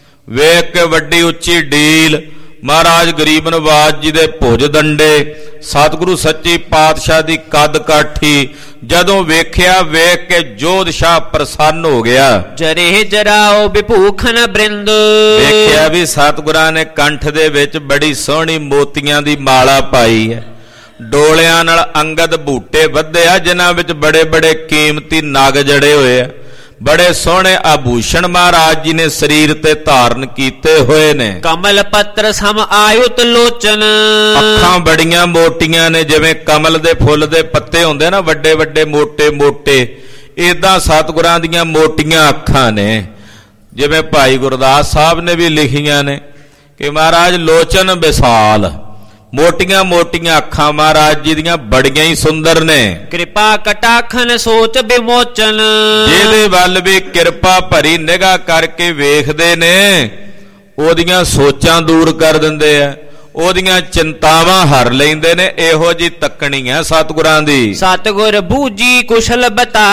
ਵੇਖ ਕੇ ਵੱਡੀ ਉੱਚੀ ਡੀਲ, ਮਹਾਰਾਜ ਗਰੀਬ ਨਵਾਜ ਜੀ ਦੇ ਭੁਜ ਦੰਡੇ, ਸਤਿਗੁਰੂ ਸੱਚੀ ਪਾਤਸ਼ਾਹ ਦੀ ਕੱਦ ਕਾਠੀ ਜਦੋਂ ਵੇਖਿਆ, ਵੇਖ ਕੇ ਜੋਧ ਸ਼ਾਹ ਪ੍ਰਸੰਨ ਹੋ ਗਿਆ। ਜਰੇ ਜਰਾਓ ਵਿਭੂਖਨ ਬ੍ਰਿੰਦ, ਵੇਖਿਆ ਵੀ ਸਤਿਗੁਰਾਂ ਨੇ ਕੰਠ ਦੇ ਵਿੱਚ ਬੜੀ ਸੋਹਣੀ ਮੋਤੀਆਂ ਦੀ ਮਾਲਾ ਪਾਈ ਹੈ, ਡੋਲਿਆਂ ਨਾਲ ਅੰਗਦ ਬੂਟੇ ਵੱਧੇ ਆ ਜਿਨ੍ਹਾਂ ਵਿੱਚ ਬੜੇ ਬੜੇ ਕੀਮਤੀ ਨਗ ਜੜੇ ਹੋਏ ਆ, ਬੜੇ ਸੋਹਣੇ ਆਭੂਸ਼ਣ ਮਹਾਰਾਜ ਜੀ ਨੇ ਸਰੀਰ ਤੇ ਧਾਰਨ ਕੀਤੇ ਹੋਏ ਨੇ। ਕਮਲ ਪੱਤਰ ਸਮ ਆਯੁਤ ਲੋਚਨ, ਅੱਖਾਂ ਬੜੀਆਂ ਮੋਟੀਆਂ ਨੇ, ਜਿਵੇਂ ਕਮਲ ਦੇ ਫੁੱਲ ਦੇ ਪੱਤੇ ਹੁੰਦੇ ਨਾ ਵੱਡੇ ਵੱਡੇ ਮੋਟੇ ਮੋਟੇ, ਏਦਾਂ ਸਤਿਗੁਰਾਂ ਦੀਆਂ ਮੋਟੀਆਂ ਅੱਖਾਂ ਨੇ। ਜਿਵੇਂ ਭਾਈ ਗੁਰਦਾਸ ਸਾਹਿਬ ਨੇ ਵੀ ਲਿਖੀਆਂ ਨੇ ਕਿ ਮਹਾਰਾਜ ਲੋਚਨ ਵਿਸਾਲ, ਮੋਟੀਆਂ ਮੋਟੀਆਂ ਅੱਖਾਂ ਮਹਾਰਾਜ ਜੀ ਦੀਆਂ ਬੜੀਆਂ ਹੀ ਸੁੰਦਰ ਨੇ। ਕਿਰਪਾ ਕਟਾਖਨ ਸੋਚ ਵਿਮੋਚਨ, ਜਿਹਦੇ ਵੱਲ ਵੀ ਕਿਰਪਾ ਭਰੀ ਨਿਗਾਹ ਕਰਕੇ ਵੇਖਦੇ ਨੇ ਉਹਦੀਆਂ ਸੋਚਾਂ ਦੂਰ ਕਰ ਦਿੰਦੇ ਆ, ਉਹਦੀਆਂ ਚਿੰਤਾਵਾਂ ਹਰ ਲੈਂਦੇ ਨੇ। ਇਹੋ ਜੀ ਤੱਕਣੀ ਹੈ ਸਤਿਗੁਰਾਂ ਦੀ। ਸਤਿਗੁਰ ਬੂਜੀ ਕੁਸ਼ਲ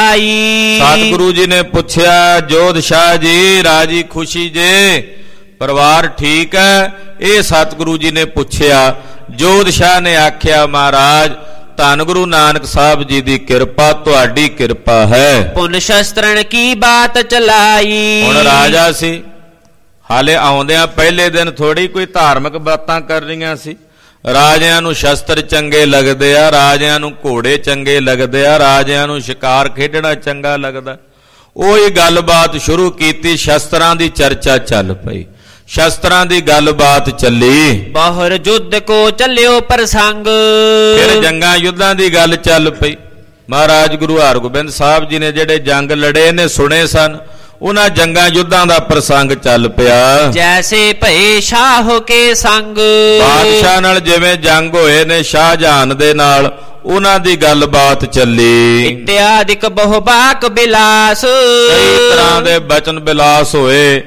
ਬਤਾਈ, ਸਤਿਗੁਰੂ ਜੀ ਨੇ ਪੁੱਛਿਆ, ਜੋਧ ਸ਼ਾਹ ਜੀ ਰਾਜੀ ਖੁਸ਼ੀ ਜੇ, ਪਰਿਵਾਰ ਠੀਕ ਹੈ? ਇਹ ਸਤਿਗੁਰੂ ਜੀ ਨੇ ਪੁੱਛਿਆ। ਜੋਧ ਸ਼ਾਹ ਨੇ ਆਖਿਆ, ਮਹਾਰਾਜ ਧੰਨ ਗੁਰੂ ਨਾਨਕ ਸਾਹਿਬ ਜੀ ਦੀ ਕਿਰਪਾ, ਤੁਹਾਡੀ ਕਿਰਪਾ ਹੈ। ਪੁਨ ਸ਼ਸਤਰਨ ਕੀ ਬਾਤ ਚਲਾਈ, ਹੁਣ ਰਾਜਾ ਸੀ, ਹਾਲੇ ਆਉਂਦਿਆਂ ਪਹਿਲੇ ਦਿਨ ਥੋੜੀ ਕੋਈ ਧਾਰਮਿਕ ਬਾਤਾਂ ਕਰ ਰਹੀਆਂ ਸੀ। ਰਾਜਿਆਂ ਨੂੰ ਸ਼ਸਤਰ ਚੰਗੇ ਲੱਗਦੇ ਆ, ਰਾਜਿਆਂ ਨੂੰ ਘੋੜੇ ਚੰਗੇ ਲੱਗਦੇ ਆ, ਰਾਜਿਆਂ ਨੂੰ ਸ਼ਿਕਾਰ ਖੇਡਣਾ ਚੰਗਾ ਲੱਗਦਾ। ਉਹੀ ਗੱਲਬਾਤ ਸ਼ੁਰੂ ਕੀਤੀ, ਸ਼ਸਤਰਾਂ ਦੀ ਚਰਚਾ ਚੱਲ ਪਈ, ਸ਼ਸਤਰਾਂ ਦੀ ਗੱਲਬਾਤ ਚੱਲੀ। ਬਾਹਰ ਯੁੱਧ ਕੋ ਚੱਲਿਓ ਪ੍ਰਸੰਗ, ਫਿਰ ਜੰਗਾਂ ਯੁੱਧਾਂ ਦੀ ਗੱਲ ਚੱਲ ਪਈ। ਮਹਾਰਾਜ ਗੁਰੂ ਹਰਗੋਬਿੰਦ ਸਾਹਿਬ ਜੀ ਨੇ ਜਿਹੜੇ ਜੰਗ ਲੜੇ ਨੇ ਸੁਣੇ ਸਨ, ਉਹਨਾਂ ਜੰਗਾਂ ਯੁੱਧਾਂ ਦਾ ਪ੍ਰਸੰਗ ਚੱਲ ਪਿਆ। ਜੈਸੇ ਭਏ ਸ਼ਾਹ ਕੇ ਸੰਗ, ਬਾਦਸ਼ਾਹ ਨਾਲ ਜਿਵੇਂ ਜੰਗ ਹੋਏ ਨੇ ਸ਼ਾਹਜਹਾਨ ਦੇ ਨਾਲ, ਉਹਨਾਂ ਦੀ ਗੱਲਬਾਤ ਚੱਲੀ। ਇਤਿਆਦਿਕ ਬਹੁ ਬਾਕ ਬਿਲਾਸ, ਕਈ ਤਰ੍ਹਾਂ ਦੇ ਬਚਨ ਬਿਲਾਸ ਹੋਏ,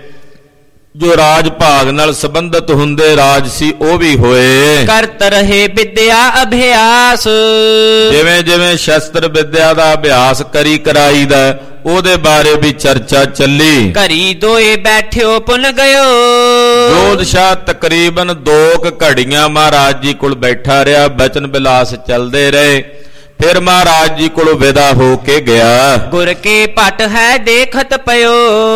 ਜੋ ਰਾਜ ਭਾਗ ਨਾਲ ਸੰਬੰਧਿਤ ਹੁੰਦੇ ਰਾਜ ਸੀ ਉਹ ਵੀ ਹੋਏ। ਕਰਤ ਰਹੇ ਵਿਦਿਆ ਅਭਿਆਸ, ਜਿਵੇਂ ਜਿਵੇਂ ਸ਼ਸਤਰ ਵਿਦਿਆ ਦਾ ਅਭਿਆਸ ਕਰੀ ਕਰਾਈਦਾ ਉਹਦੇ ਬਾਰੇ ਵੀ ਚਰਚਾ ਚੱਲੀ। ਘਰੀ ਦੋਏ ਬੈਠਿਓ ਪੁਨ ਗਇਓ, ਜੋਧ ਸ਼ਾਹ ਤਕਰੀਬਨ ਦੋ ਕੁ ਘੜੀਆਂ ਮਹਾਰਾਜ ਜੀ ਕੋਲ ਬੈਠਾ ਰਿਹਾ, ਬਚਨ ਬਿਲਾਸ ਚੱਲਦੇ ਰਹੇ। ਫਿਰ ਮਹਾਰਾਜ ਜੀ ਕੋਲੋਂ ਵਿਦਾ ਹੋ ਕੇ ਗਿਆ। ਗੁਰ ਕੇ ਭਟ ਹੈ ਦੇਖਤ ਪਇਓ,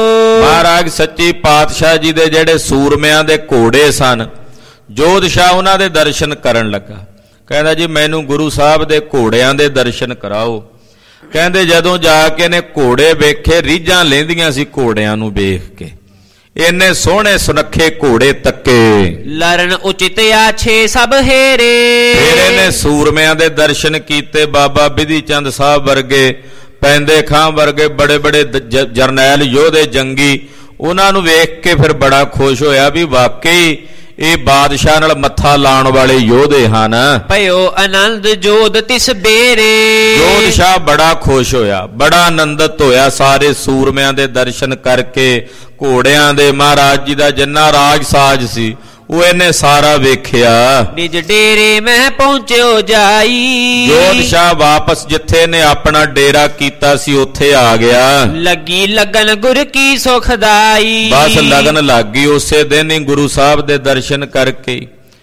ਮਹਾਰਾਜ ਸੱਚੀ ਪਾਤਸ਼ਾਹ ਜੀ ਦੇ ਜਿਹੜੇ ਸੂਰਮਿਆਂ ਦੇ ਘੋੜੇ ਸਨ, ਜੋਧ ਸ਼ਾਹ ਉਹਨਾਂ ਦੇ ਦਰਸ਼ਨ ਕਰਨ ਲੱਗਾ। ਕਹਿੰਦਾ ਜੀ ਮੈਨੂੰ ਗੁਰੂ ਸਾਹਿਬ ਦੇ ਘੋੜਿਆਂ ਦੇ ਦਰਸ਼ਨ ਕਰਾਓ। ਕਹਿੰਦੇ ਜਦੋਂ ਜਾ ਕੇ ਨੇ ਘੋੜੇ ਵੇਖੇ, ਰੀਝਾਂ ਲੈਂਦੀਆਂ ਸੀ ਘੋੜਿਆਂ ਨੂੰ ਵੇਖ ਕੇ, ਇੰਨੇ ਸੋਹਣੇ ਸੁਨੱਖੇ ਘੋੜੇ ਤੱਕੇ। ਲਰਨ ਉਚਿਤ ਆਛੇ ਸਭ ਹੇਰੇ, ਫਿਰ ਇਹਨੇ ਸੂਰਮਿਆਂ ਦੇ ਦਰਸ਼ਨ ਕੀਤੇ। ਬਾਬਾ ਬਿਧੀ ਚੰਦ ਸਾਹਿਬ ਵਰਗੇ, ਪੈਂਦੇ ਖਾਂ ਵਰਗੇ ਬੜੇ ਬੜੇ ਜਰਨੈਲ ਯੋਧੇ ਜੰਗੀ, ਉਹਨਾਂ ਨੂੰ ਵੇਖ ਕੇ ਫਿਰ ਬੜਾ ਖੁਸ਼ ਹੋਇਆ ਵੀ ਵਾਕਈ ਇਹ ਬਾਦਸ਼ਾਹ ਨਾਲ ਮੱਥਾ ਲਾਉਣ ਵਾਲੇ ਯੋਧੇ ਹਨ। ਭਇਓ ਆਨੰਦ ਜੋਧ ਤਿਸ ਬੇਰੇ, ਜੋਧ ਸ਼ਾਹ ਬੜਾ ਖੁਸ਼ ਹੋਇਆ, ਬੜਾ ਆਨੰਦਿਤ ਹੋਇਆ ਸਾਰੇ ਸੂਰਮਿਆਂ ਦੇ ਦਰਸ਼ਨ ਕਰਕੇ, ਘੋੜਿਆਂ ਦੇ। ਮਹਾਰਾਜ ਜੀ ਦਾ ਜਿੰਨਾ ਰਾਜ ਸਾਜ ਸੀ ਉਹ ਇਹਨੇ ਸਾਰਾ ਵੇਖਿਆ। ਨਿਜ ਡੇਰੇ ਮੈਂ ਪਹੁੰਚਿਓ ਜਾਈ, ਜੋਧ ਸ਼ਾਹ ਵਾਪਸ ਜਿੱਥੇ ਨੇ ਆਪਣਾ ਡੇਰਾ ਕੀਤਾ ਸੀ ਉੱਥੇ ਆ ਗਿਆ। ਲੱਗੀ ਲਗਨ ਗੁਰ ਕੀ ਸੁਖਦਾਈ, ਬਸ ਲਗਨ ਲੱਗ ਗਈ ਉਸੇ ਦਿਨ ਹੀ ਗੁਰੂ ਸਾਹਿਬ ਦੇ ਦਰਸ਼ਨ ਕਰਕੇ।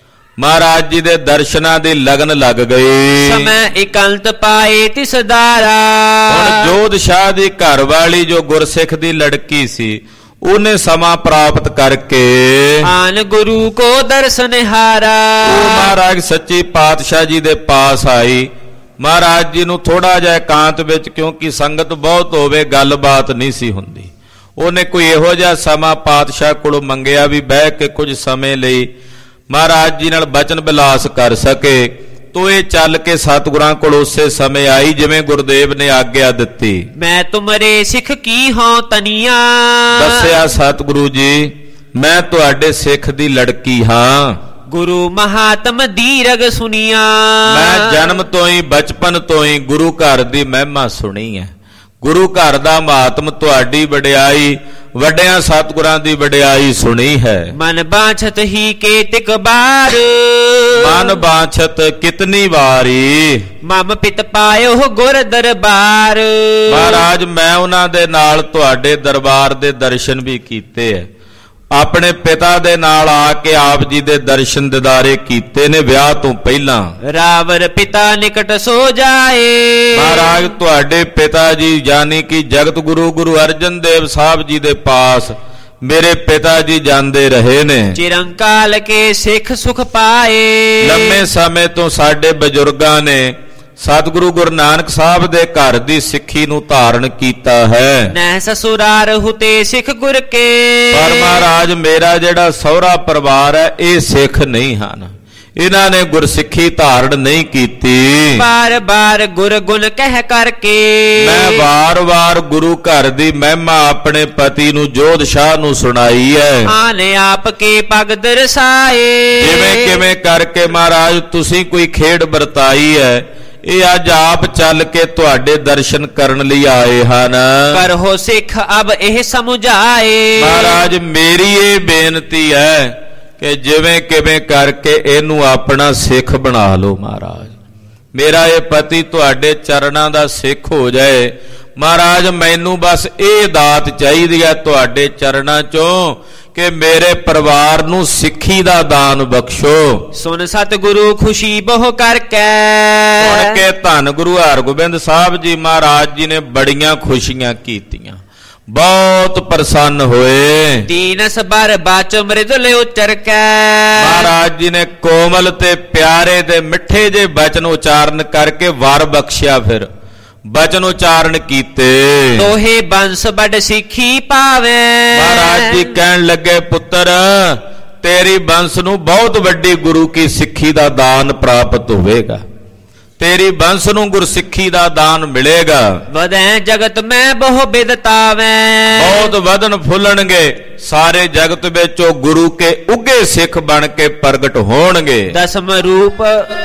ਮਹਾਰਾਜ ਜੀ ਦੇ ਦਰਸ਼ਨਾਂ ਦੀ ਲਗਨ ਲੱਗ ਗਈ। ਸਮੈ ਇਕੰਤ ਪਾਏ ਤਿਸ ਦਾਰਾ, ਹੁਣ ਜੋਧ ਸ਼ਾਹ ਦੀ ਘਰ ਵਾਲੀ ਜੋ ਗੁਰਸਿੱਖ ਦੀ ਲੜਕੀ ਸੀ, ਉਹਨੇ ਸਮਾਂ ਪ੍ਰਾਪਤ ਕਰਕੇ ਆਨ ਗੁਰੂ ਕੋ ਦਰਸ਼ਨ ਹਾਰਾ, ਉਹ ਮਹਾਰਾਜ ਸੱਚੀ ਪਾਤਸ਼ਾਹ ਜੀ ਦੇ ਪਾਸ ਆਈ। ਮਹਾਰਾਜ ਜੀ ਨੂੰ ਥੋੜਾ ਜਿਹਾ ਇਕਾਂਤ ਵਿੱਚ, ਕਿਉਂਕਿ ਸੰਗਤ ਬਹੁਤ ਹੋਵੇ ਗੱਲਬਾਤ ਨਹੀਂ ਸੀ ਹੁੰਦੀ, ਉਹਨੇ ਕੋਈ ਇਹੋ ਜਿਹਾ ਸਮਾਂ ਪਾਤਸ਼ਾਹ ਕੋਲੋਂ ਮੰਗਿਆ ਵੀ ਬਹਿ ਕੇ ਕੁਝ ਸਮੇਂ ਲਈ ਮਹਾਰਾਜ ਜੀ ਨਾਲ ਬਚਨ ਬਿਲਾਸ ਕਰ ਸਕੇ। ਤੋ ਇਹ ਚੱਲ ਕੇ ਸਤਿਗੁਰਾਂ ਕੋਲ ਉਸੇ ਸਮੇਂ ਆਈ ਜਿਵੇਂ ਗੁਰਦੇਵ ਨੇ ਆਗਿਆ ਦਿੱਤੀ। ਮੈਂ ਤੁਮਰੇ ਸਿੱਖ ਕੀ ਹਾਂ ਤਨੀਆਂ, ਦੱਸਿਆ ਸਤਿਗੁਰੂ ਜੀ ਮੈਂ ਤੁਹਾਡੇ ਸਿੱਖ ਦੀ ਲੜਕੀ ਹਾਂ। ਗੁਰੂ ਮਹਾਤਮ ਦੀਰਗ ਸੁਨੀਆਂ, ਮੈਂ ਜਨਮ ਤੋਂ ਹੀ ਬਚਪਨ ਤੋਂ ਹੀ ਗੁਰੂ ਘਰ ਦੀ ਮਹਿਮਾ ਸੁਣੀ ਹੈ। ਗੁਰੂ ਘਰ ਦਾ ਮਹਾਤਮ, ਤੁਹਾਡੀ ਵਡਿਆਈ ਵੱਡਿਆਂ ਸਤਿਗੁਰਾਂ ਦੀ ਵਡਿਆਈ ਸੁਣੀ ਹੈ। ਮਨ ਬਾਛਤ ਹੀ ਕੇਤਿਕ ਬਾਰ, ਮਨ ਬਾਛਤ ਕਿਤਨੀ ਵਾਰੀ, ਮਮ ਪਿਤ ਪਾਇਓ ਗੁਰ ਦਰਬਾਰ। ਮਹਾਰਾਜ ਮੈਂ ਉਹਨਾਂ ਦੇ ਨਾਲ ਤੁਹਾਡੇ ਦਰਬਾਰ ਦੇ ਦਰਸ਼ਨ ਵੀ ਕੀਤੇ ਹੈ, ਆਪਣੇ ਪਿਤਾ ਦੇ ਨਾਲ ਆ ਕੇ ਆਪ ਜੀ ਦੇ ਦਰਸ਼ਨ ਦਿਦਾਰੇ ਕੀਤੇ ਨੇ ਵਿਆਹ ਤੋਂ ਪਹਿਲਾਂ। ਰਾਵਰ ਪਿਤਾ ਨਿਕਟ ਸੋ ਜਾਏ, ਮਹਾਰਾਜ ਤੁਹਾਡੇ ਪਿਤਾ ਜੀ ਯਾਨੀ ਕਿ ਜਗਤ ਗੁਰੂ ਗੁਰੂ ਅਰਜਨ ਦੇਵ ਸਾਹਿਬ ਜੀ ਦੇ ਪਾਸ ਮੇਰੇ ਪਿਤਾ ਜੀ ਜਾਂਦੇ ਰਹੇ ਨੇ। ਚਿਰੰਕਾਲ ਕੇ ਸਿੱਖ ਸੁਖ ਪਾਏ, ਲੰਮੇ ਸਮੇਂ ਤੋਂ ਸਾਡੇ ਬਜ਼ੁਰਗਾਂ ਨੇ ਸਤਿਗੁਰੂ ਗੁਰੂ ਨਾਨਕ ਸਾਹਿਬ ਦੇ ਘਰ ਦੀ ਸਿੱਖੀ ਨੂੰ ਧਾਰਨ ਕੀਤਾ ਹੈ। ਨਹਿ ਸਸੁਰਾਰ ਹੁਤੇ ਸਿੱਖ ਗੁਰ ਕੇ, ਪਰ ਮਹਾਰਾਜ ਮੇਰਾ ਜਿਹੜਾ ਸਹੁਰਾ ਪਰਿਵਾਰ ਹੈ ਇਹ ਸਿੱਖ ਨਹੀਂ ਹਨ, ਇਹਨਾਂ ਨੇ ਗੁਰਸਿੱਖੀ ਧਾਰਨ ਨਹੀਂ ਕੀਤੀ। ਬਾਰ ਬਾਰ ਗੁਰ ਗੁਣ ਕਹਿ ਕਰਕੇ, ਮੈਂ ਵਾਰ-ਵਾਰ ਗੁਰੂ ਘਰ ਦੀ ਮਹਿਮਾ ਆਪਣੇ ਪਤੀ ਨੂੰ ਜੋਧ ਸ਼ਾਹ ਨੂੰ ਸੁਣਾਈ ਹੈ। ਆਨੇ ਆਪ ਕੇ ਪਗ ਦਰਸਾਏ, ਜਿਵੇਂ ਕਿਵੇਂ ਕਰਕੇ ਮਹਾਰਾਜ ਤੁਸੀਂ ਕੋਈ ਖੇਡ ਵਰਤਾਈ ਹੈ, ਇਹ ਅੱਜ ਆਪ ਚੱਲ ਕੇ ਤੁਹਾਡੇ ਦਰਸ਼ਨ ਕਰਨ ਲਈ ਆਏ ਹਨ। ਕਰੋ ਸਿੱਖ ਅਬ ਇਹ ਸਮਝਾਏ, ਮਹਾਰਾਜ ਮੇਰੀ ਇਹ ਬੇਨਤੀ ਹੈ ਕਿ ਜਿਵੇਂ ਕਿਵੇਂ ਕਰਕੇ ਇਹਨੂੰ ਆਪਣਾ ਸਿੱਖ ਬਣਾ ਲਓ। ਮਹਾਰਾਜ ਮੇਰਾ ਇਹ ਪਤੀ ਤੁਹਾਡੇ ਚਰਨਾਂ ਦਾ ਸਿੱਖ ਹੋ ਜਾਏ। ਮਹਾਰਾਜ ਮੈਨੂੰ ਬਸ ਇਹ ਦਾਤ ਚਾਹੀਦੀ ਹੈ ਤੁਹਾਡੇ ਚਰਨਾਂ ਚੋਂ ਕਿ ਮੇਰੇ ਪਰਿਵਾਰ ਨੂੰ ਸਿੱਖੀ ਦਾ ਦਾਨ ਬਖਸ਼ੋ। ਸੁਨ ਸਤਿਗੁਰੂ ਖੁਸ਼ੀ ਬਹੁ ਕਰਕੇ, ਸੁਣ ਕੇ ਧੰਨ ਗੁਰੂ ਹਰਗੋਬਿੰਦ ਸਾਹਿਬ ਜੀ ਮਹਾਰਾਜ ਜੀ ਨੇ ਬੜੀਆਂ ਖੁਸ਼ੀਆਂ ਕੀਤੀਆਂ, ਬਹੁਤ ਪ੍ਰਸੰਨ ਹੋਏ। ਦੀਨਸ ਬਰ ਬਾਚ ਮ੍ਰਿਦੁਲ ਉਚਰ ਕੇ, ਮਹਾਰਾਜ ਜੀ ਨੇ ਕੋਮਲ ਤੇ ਪਿਆਰੇ ਤੇ ਮਿੱਠੇ ਜੇ ਬਚਨ ਉਚਾਰਨ ਕਰਕੇ ਵਰ ਬਖਸ਼ਿਆ। ਫਿਰ ਬਚਨ ਉਚਾਰਨ ਕੀਤੇ, ਤੋਹੇ ਬੰਸ ਬੜ ਸਿੱਖੀ ਪਾਵੇ। ਮਹਾਰਾਜ ਜੀ ਕਹਿਣ ਲੱਗੇ ਪੁੱਤਰ ਤੇਰੀ ਬੰਸ ਨੂੰ ਬਹੁਤ ਵੱਡੀ ਗੁਰੂ ਕੀ ਸਿੱਖੀ ਦਾ ਦਾਨ ਪ੍ਰਾਪਤ ਹੋਵੇਗਾ, ਤੇਰੀ ਬੰਸ ਨੂੰ ਗੁਰਸਿੱਖੀ ਦਾ ਦਾਨ ਮਿਲੇਗਾ। ਵਧੈ ਜਗਤ ਮੈਂ ਬਹੁ ਬਿਦਤਾਵੇ, ਬਹੁਤ ਵਧਣ ਫੁੱਲਣਗੇ ਸਾਰੇ ਜਗਤ ਵਿੱਚ ਉਹ ਗੁਰੂ ਕੇ ਉੱਗੇ ਸਿੱਖ ਬਣ ਕੇ ਪ੍ਰਗਟ ਹੋਣਗੇ। ਦਸਮ ਰੂਪ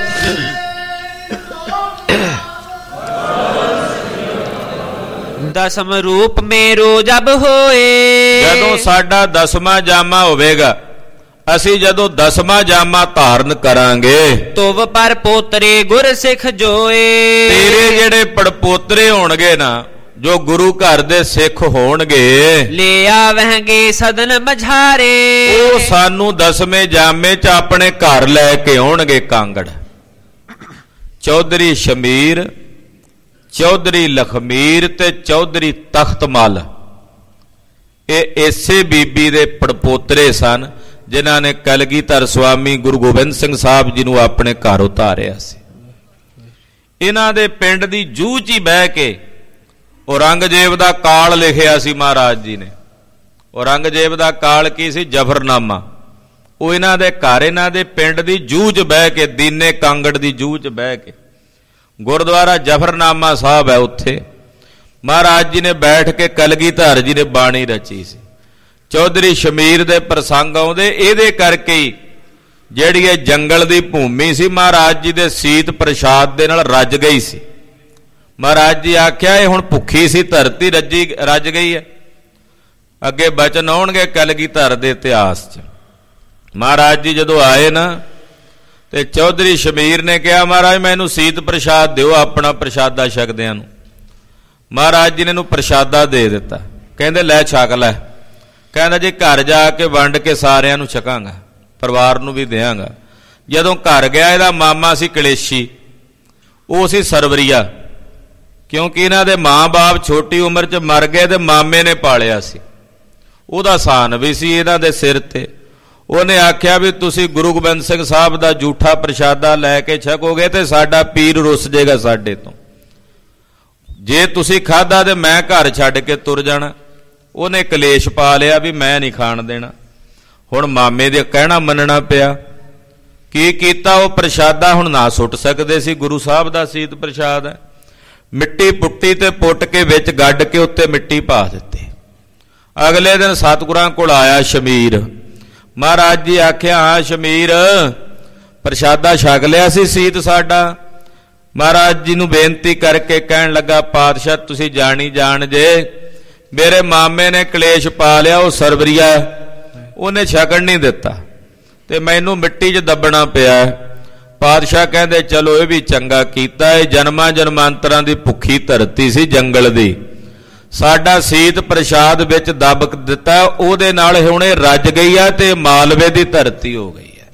ਦਸਮ ਰੂਪ ਮੇਰੋ ਜਬ ਹੋਏ, ਜਦੋਂ ਸਾਡਾ ਦਸਵਾਂ ਜਾਮਾ ਹੋਵੇਗਾ, ਅਸੀਂ ਜਦੋਂ ਦਸਵਾਂ ਜਾਮਾ ਧਾਰਨ ਕਰਾਂਗੇ, ਤੁਵ ਪਰ ਪੋਤਰੇ ਗੁਰ ਸਿੱਖ ਜੋਏ। ਤੇਰੇ ਜਿਹੜੇ ਪੜਪੋਤਰੇ ਹੋਣਗੇ ਨਾ ਜੋ ਗੁਰੂ ਘਰ ਦੇ ਸਿੱਖ ਹੋਣਗੇ, ਲੈ ਆਵਹਿਗੇ ਸਦਨ ਮਝਾਰੇ, ਉਹ ਸਾਨੂੰ ਦਸਵੇਂ ਜਾਮੇ ਚ ਆਪਣੇ ਘਰ ਲੈ ਕੇ ਆਉਣਗੇ। ਕਾਂਗੜ ਚੌਧਰੀ ਸ਼ਮੀਰ, ਚੌਧਰੀ ਲਖਮੀਰ ਤੇ ਚੌਧਰੀ ਤਖਤਮਲ, ਇਹ ਇਸੇ ਬੀਬੀ ਦੇ ਪੜਪੋਤਰੇ ਸਨ ਜਿਨ੍ਹਾਂ ਨੇ ਕਲਗੀਧਰ ਸੁਆਮੀ ਗੁਰੂ ਗੋਬਿੰਦ ਸਿੰਘ ਸਾਹਿਬ ਜੀ ਨੂੰ ਆਪਣੇ ਘਰ ਉਤਾਰਿਆ ਸੀ। ਇਹਨਾਂ ਦੇ ਪਿੰਡ ਦੀ ਜੂਹ ਚ ਹੀ ਬਹਿ ਕੇ ਔਰੰਗਜ਼ੇਬ ਦਾ ਕਾਲ ਲਿਖਿਆ ਸੀ ਮਹਾਰਾਜ ਜੀ ਨੇ। ਔਰੰਗਜ਼ੇਬ ਦਾ ਕਾਲ ਕੀ ਸੀ? ਜਫਰਨਾਮਾ। ਉਹ ਇਹਨਾਂ ਦੇ ਘਰ, ਇਹਨਾਂ ਦੇ ਪਿੰਡ ਦੀ ਜੂਹ ਚ ਬਹਿ ਕੇ, ਦੀਨੇ ਕਾਂਗੜ ਦੀ ਜੂਹ ਚ ਬਹਿ ਕੇ, ਗੁਰਦੁਆਰਾ ਜਫਰਨਾਮਾ ਸਾਹਿਬ ਹੈ ਉੱਥੇ ਮਹਾਰਾਜ ਜੀ ਨੇ ਬੈਠ ਕੇ ਕਲਗੀਧਰ ਜੀ ਨੇ ਬਾਣੀ ਰਚੀ ਸੀ। ਚੌਧਰੀ ਸ਼ਮੀਰ ਦੇ ਪ੍ਰਸੰਗ ਆਉਂਦੇ ਇਹਦੇ ਕਰਕੇ ਹੀ, ਜਿਹੜੀ ਇਹ ਜੰਗਲ ਦੀ ਭੂਮੀ ਸੀ ਮਹਾਰਾਜ ਜੀ ਦੇ ਸੀਤ ਪ੍ਰਸ਼ਾਦ ਦੇ ਨਾਲ ਰੱਜ ਗਈ ਸੀ। ਮਹਾਰਾਜ ਜੀ ਆਖਿਆ ਇਹ ਹੁਣ ਭੁੱਖੀ ਸੀ ਧਰਤੀ, ਰੱਜੀ ਰੱਜ ਗਈ ਹੈ। ਅੱਗੇ ਬਚਨ ਆਉਣਗੇ ਕਲਗੀਧਰ ਦੇ ਇਤਿਹਾਸ 'ਚ। ਮਹਾਰਾਜ ਜੀ ਜਦੋਂ ਆਏ ਨਾ ਤੇ ਚੌਧਰੀ ਸ਼ਮੀਰ ਨੇ ਕਿਹਾ ਮਹਾਰਾਜ ਮੈਨੂੰ ਸੀਤ ਪ੍ਰਸ਼ਾਦ ਦਿਓ, ਆਪਣਾ ਪ੍ਰਸ਼ਾਦਾ ਛਕਦਿਆਂ ਨੂੰ। ਮਹਾਰਾਜ ਜੀ ਨੇ ਇਹਨੂੰ ਪ੍ਰਸ਼ਾਦਾ ਦੇ ਦਿੱਤਾ। ਕਹਿੰਦੇ ਲੈ ਛਕ ਲੈ। ਕਹਿੰਦਾ ਜੀ ਘਰ ਜਾ ਕੇ ਵੰਡ ਕੇ ਸਾਰਿਆਂ ਨੂੰ ਛਕਾਂਗਾ, ਪਰਿਵਾਰ ਨੂੰ ਵੀ ਦਿਆਂਗਾ। ਜਦੋਂ ਘਰ ਗਿਆ ਇਹਦਾ ਮਾਮਾ ਸੀ ਕਲੇਸ਼ੀ, ਉਹ ਸੀ ਸਰਵਰੀਆ, ਕਿਉਂਕਿ ਇਹਨਾਂ ਦੇ ਮਾਂ-ਬਾਪ ਛੋਟੀ ਉਮਰ 'ਚ ਮਰ ਗਏ ਤੇ ਮਾਮੇ ਨੇ ਪਾਲਿਆ ਸੀ। ਉਹਦਾ ਸਾਨ ਵੀ ਸੀ ਇਹਨਾਂ ਦੇ ਸਿਰ ਤੇ। ਉਹਨੇ ਆਖਿਆ ਵੀ ਤੁਸੀਂ ਗੁਰੂ ਗੋਬਿੰਦ ਸਿੰਘ ਸਾਹਿਬ ਦਾ ਝੂਠਾ ਪ੍ਰਸ਼ਾਦਾ ਲੈ ਕੇ ਛਕੋਗੇ ਤੇ ਸਾਡਾ ਪੀਰ ਰੁੱਸ ਜਾਏਗਾ ਸਾਡੇ ਤੋਂ, ਜੇ ਤੁਸੀਂ ਖਾਧਾ ਤੇ ਮੈਂ ਘਰ ਛੱਡ ਕੇ ਤੁਰ ਜਾਣਾ। ਉਹਨੇ ਕਲੇਸ਼ ਪਾ ਲਿਆ ਵੀ ਮੈਂ ਨਹੀਂ ਖਾਣ ਦੇਣਾ। ਹੁਣ ਮਾਮੇ ਦੇ ਕਹਿਣਾ ਮੰਨਣਾ ਪਿਆ। ਕੀ ਕੀਤਾ? ਉਹ ਪ੍ਰਸ਼ਾਦਾ ਹੁਣ ਨਾ ਸੁੱਟ ਸਕਦੇ ਸੀ, ਗੁਰੂ ਸਾਹਿਬ ਦਾ ਸੀਤ ਪ੍ਰਸ਼ਾਦ ਹੈ। ਮਿੱਟੀ ਪੁੱਟੀ ਤੇ ਪੁੱਟ ਕੇ ਵਿੱਚ ਗੱਡ ਕੇ ਉੱਤੇ ਮਿੱਟੀ ਪਾ ਦਿੱਤੀ। ਅਗਲੇ ਦਿਨ ਸਤਿਗੁਰਾਂ ਕੋਲ ਆਇਆ ਸ਼ਮੀਰ। ਮਹਾਰਾਜ ਜੀ ਆਖਿਆ ਹਾਂ ਸ਼ਮੀਰ, ਪ੍ਰਸ਼ਾਦਾ ਛਕ ਲਿਆ ਸੀ ਸੀਤ ਸਾਡਾ? ਮਹਾਰਾਜ ਜੀ ਨੂੰ ਬੇਨਤੀ ਕਰਕੇ ਕਹਿਣ ਲੱਗਾ ਪਾਤਸ਼ਾਹ ਤੁਸੀਂ ਜਾਣੀ ਜਾਣ ਜੇ ਮੇਰੇ ਮਾਮੇ ਨੇ ਕਲੇਸ਼ ਪਾ ਲਿਆ, ਉਹ ਸਰਵਰੀਆ, ਉਹਨੇ ਛਕਣ ਨਹੀਂ ਦਿੱਤਾ ਤੇ ਮੈਨੂੰ ਮਿੱਟੀ 'ਚ ਦੱਬਣਾ ਪਿਆ। ਪਾਤਸ਼ਾਹ ਕਹਿੰਦੇ ਚਲੋ ਇਹ ਵੀ ਚੰਗਾ ਕੀਤਾ, ਇਹ ਜਨਮਾਂ ਜਨਮਾਂਤਰਾਂ ਦੀ ਭੁੱਖੀ ਧਰਤੀ ਸੀ ਜੰਗਲ ਦੀ, ਸਾਡਾ ਸੀਤ ਪ੍ਰਸ਼ਾਦ ਵਿੱਚ ਦੱਬ ਦਿੱਤਾ, ਉਹਦੇ ਨਾਲ ਹੁਣੇ ਰੱਜ ਗਈ ਆ ਤੇ ਮਾਲਵੇ ਦੀ ਧਰਤੀ ਹੋ ਗਈ ਹੈ।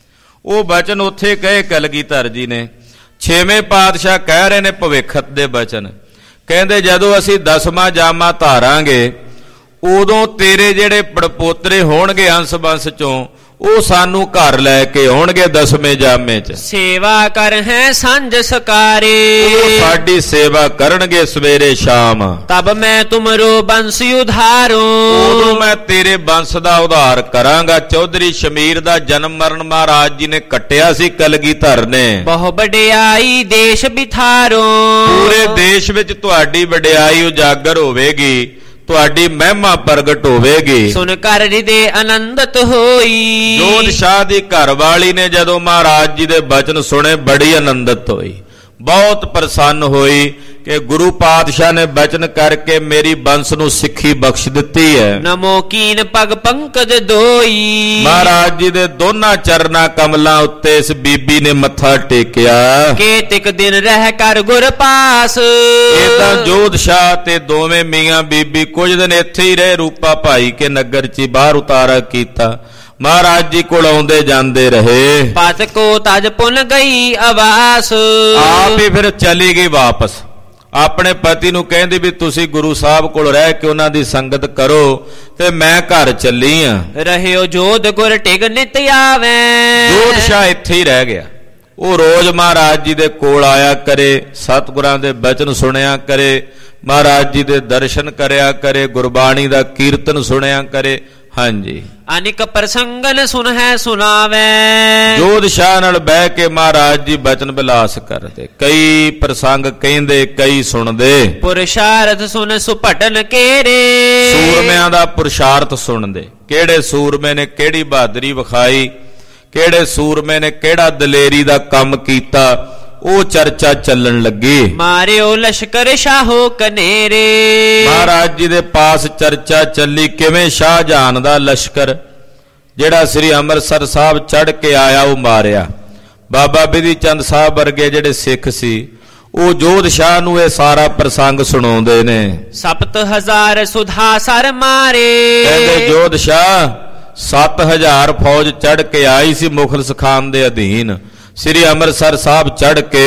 ਉਹ ਬਚਨ ਉੱਥੇ ਕਹੇ ਕਲਗੀਧਰ ਜੀ ਨੇ। ਛੇਵੇਂ ਪਾਤਸ਼ਾਹ ਕਹਿ ਰਹੇ ਨੇ ਭਵਿੱਖਤ ਦੇ ਬਚਨ, ਕਹਿੰਦੇ ਜਦੋਂ ਅਸੀਂ ਦਸਵਾਂ ਜਾਮਾ ਧਾਰਾਂਗੇ ਉਦੋਂ ਤੇਰੇ ਜਿਹੜੇ ਪੜਪੋਤਰੇ ਹੋਣਗੇ ਹੰਸ ਬੰਸ ਚੋਂ, ਉਹ ਸਾਨੂੰ ਘਰ ਲੈ ਕੇ ਆਉਣਗੇ ਦਸਵੇਂ ਜਾਮੇ 'ਚ, ਸੇਵਾ ਕਰ ਹੈ ਸੰਜ ਸਕਾਰੇ, ਉਹ ਸਾਡੀ ਸੇਵਾ ਕਰਨਗੇ ਸਵੇਰੇ ਸ਼ਾਮ। ਤਬ ਮੈਂ ਤੁਮਰੋ ਬੰਸ ਉਧਾਰੋ, ਉਦੋਂ ਮੈਂ ਤੇਰੇ ਬੰਸ ਦਾ ਉਧਾਰ ਕਰਾਂਗਾ। ਚੌਧਰੀ ਸ਼ਮੀਰ ਦਾ ਜਨਮ ਮਰਨ ਮਹਾਰਾਜ ਜੀ ਨੇ ਕੱਟਿਆ ਸੀ ਕਲਗੀਧਰ ਨੇ। ਬਹੁ ਵਡਿਆਈ ਦੇਸ਼ ਬਿਥਾਰੋ, ਪੂਰੇ ਦੇਸ਼ ਵਿੱਚ ਤੁਹਾਡੀ ਵਡਿਆਈ ਉਜਾਗਰ ਹੋਵੇਗੀ, ਤੁਹਾਡੀ ਮਹਿਮਾ ਪ੍ਰਗਟ ਹੋਵੇਗੀ। ਸੁਨ ਕਰ ਹਿਰਦੇ ਆਨੰਦਿਤ ਹੋਈ, ਜੋਧ ਸ਼ਾਹ ਦੀ ਘਰ ਵਾਲੀ ਨੇ ਜਦੋਂ ਮਹਾਰਾਜ ਜੀ ਦੇ ਬਚਨ ਸੁਣੇ ਬੜੀ ਆਨੰਦਿਤ ਹੋਈ, ਬਹੁਤ ਪ੍ਰਸੰਨ ਹੋਈ ਕਿ ਗੁਰੂ ਪਾਤਸ਼ਾਹ ਨੇ ਬਚਨ ਕਰਕੇ ਮੇਰੀ ਬੰਸ ਨੂੰ ਸਿੱਖੀ ਬਖਸ਼ ਦਿੱਤੀ ਹੈ। ਨਮੋ ਕੀਨ ਪਗ ਪੰਕਜ ਦੋਈ, ਮਹਾਰਾਜ ਜੀ ਦੇ ਦੋਨਾਂ ਚਰਨਾਂ ਕਮਲਾਂ ਉੱਤੇ ਇਸ ਬੀਬੀ ਨੇ ਮੱਥਾ ਟੇਕਿਆ। ਕੇਤਿਕ ਦਿਨ ਰਹਿ ਕਰ ਗੁਰ ਪਾਸ, ਏਦਾਂ ਜੋਧ ਸ਼ਾਹ ਤੇ ਦੋਵੇਂ ਮੀਆਂ ਬੀਬੀ ਕੁਝ ਦਿਨ ਇੱਥੇ ਹੀ ਰਹੇ, ਰੂਪਾ ਭਾਈ ਕੇ ਨਗਰ 'ਚ ਬਾਹਰ ਉਤਾਰਾ ਕੀਤਾ, ਮਹਾਰਾਜ ਜੀ ਕੋਲ ਆਉਂਦੇ ਜਾਂਦੇ ਰਹੇ। ਪਤ ਕੋ ਤਜ ਪੁਨ ਗਈ ਆਵਾਸ, ਆਪ ਹੀ ਫਿਰ ਚਲੀ ਗਈ ਵਾਪਸ। ਆਪਣੇ ਪਤੀ ਨੂੰ ਕਹਿੰਦੀ ਵੀ ਤੁਸੀਂ ਗੁਰੂ ਸਾਹਿਬ ਕੋਲ ਰਹਿ ਕੇ ਉਹਨਾਂ ਦੀ ਸੰਗਤ ਕਰੋ ਤੇ ਮੈਂ ਘਰ ਚੱਲੀ ਆ। ਰਹਿਓ ਜੋਧ ਗੁਰ ਟਿਗ ਨਿਤ ਆਵੇ, ਜੋਧ ਸ਼ਾਹ ਇੱਥੇ ਹੀ ਰਹਿ ਗਿਆ। ਉਹ ਰੋਜ਼ ਮਹਾਰਾਜ ਜੀ ਦੇ ਕੋਲ ਆਇਆ ਕਰੇ, ਸਤਿਗੁਰਾਂ ਦੇ ਬਚਨ ਸੁਣਿਆ ਕਰੇ, ਮਹਾਰਾਜ ਜੀ ਦੇ ਦਰਸ਼ਨ ਕਰਿਆ ਕਰੇ, ਗੁਰਬਾਣੀ ਦਾ ਕੀਰਤਨ ਸੁਣਿਆ ਕਰੇ। ਹਾਂਜੀ, ਅਨਿਕ ਪ੍ਰਸੰਗਨ ਸੁਨ ਹੈ ਸੁਣਾਵੇ, ਜੋਧ ਸ਼ਾਹ ਨਾਲ ਬਹਿ ਕੇ ਮਹਾਰਾਜ ਜੀ ਬਚਨ ਬਿਲਾਸ ਕਰਦੇ, ਕਈ ਪ੍ਰਸੰਗ ਕਹਿੰਦੇ ਕਈ ਸੁਣਦੇ। ਪੁਰਸ਼ਾਰਥ ਸੁਨ ਸੁਪਟਨ ਕੇਰੇ, ਸੂਰਮਿਆਂ ਦਾ ਪੁਰਸ਼ਾਰਥ ਸੁਣਦੇ, ਕਿਹੜੇ ਸੂਰਮੇ ਨੇ ਕਿਹੜੀ ਬਹਾਦਰੀ ਵਿਖਾਈ, ਕਿਹੜੇ ਸੂਰਮੇ ਨੇ ਕਿਹੜਾ ਦਲੇਰੀ ਦਾ ਕੰਮ ਕੀਤਾ, ਉਹ ਚਰਚਾ ਚੱਲਣ ਲੱਗੀ। ਮਾਰਿਓ ਲਸ਼ਕਰ ਸ਼ਾਹੋ ਕਨੇਰੇ, ਮਹਾਰਾਜ ਜੀ ਦੇ ਪਾਸ ਚਰਚਾ ਚੱਲੀ ਕਿਵੇਂ ਸ਼ਾਹਜਹਾਨ ਦਾ ਲਸ਼ਕਰ ਜਿਹੜਾ ਸ੍ਰੀ ਅੰਮ੍ਰਿਤਸਰ ਸਾਹਿਬ ਚੜ੍ਹ ਕੇ ਆਇਆ ਉਹ ਮਾਰਿਆ। ਬਾਬਾ ਬਿਧੀ ਚੰਦ ਸਾਹਿਬ ਵਰਗੇ ਜਿਹੜੇ ਸਿੱਖ ਸੀ ਉਹ ਜੋਧ ਸ਼ਾਹ ਨੂੰ ਇਹ ਸਾਰਾ ਪ੍ਰਸੰਗ ਸੁਣਾਉਂਦੇ ਨੇ। ਸਪਤ ਹਜ਼ਾਰ ਸੁਧਾ ਸਰ ਮਾਰੇ, ਕਹਿੰਦੇ ਜੋਧ ਸ਼ਾਹ ਸੱਤ ਹਜ਼ਾਰ ਫੌਜ ਚੜ੍ਹ ਕੇ ਆਈ ਸੀ ਮੁਖਲਿਸ ਖਾਨ ਦੇ ਅਧੀਨ, ਸ੍ਰੀ ਅੰਮ੍ਰਿਤਸਰ ਸਾਹਿਬ ਚੜ੍ਹ ਕੇ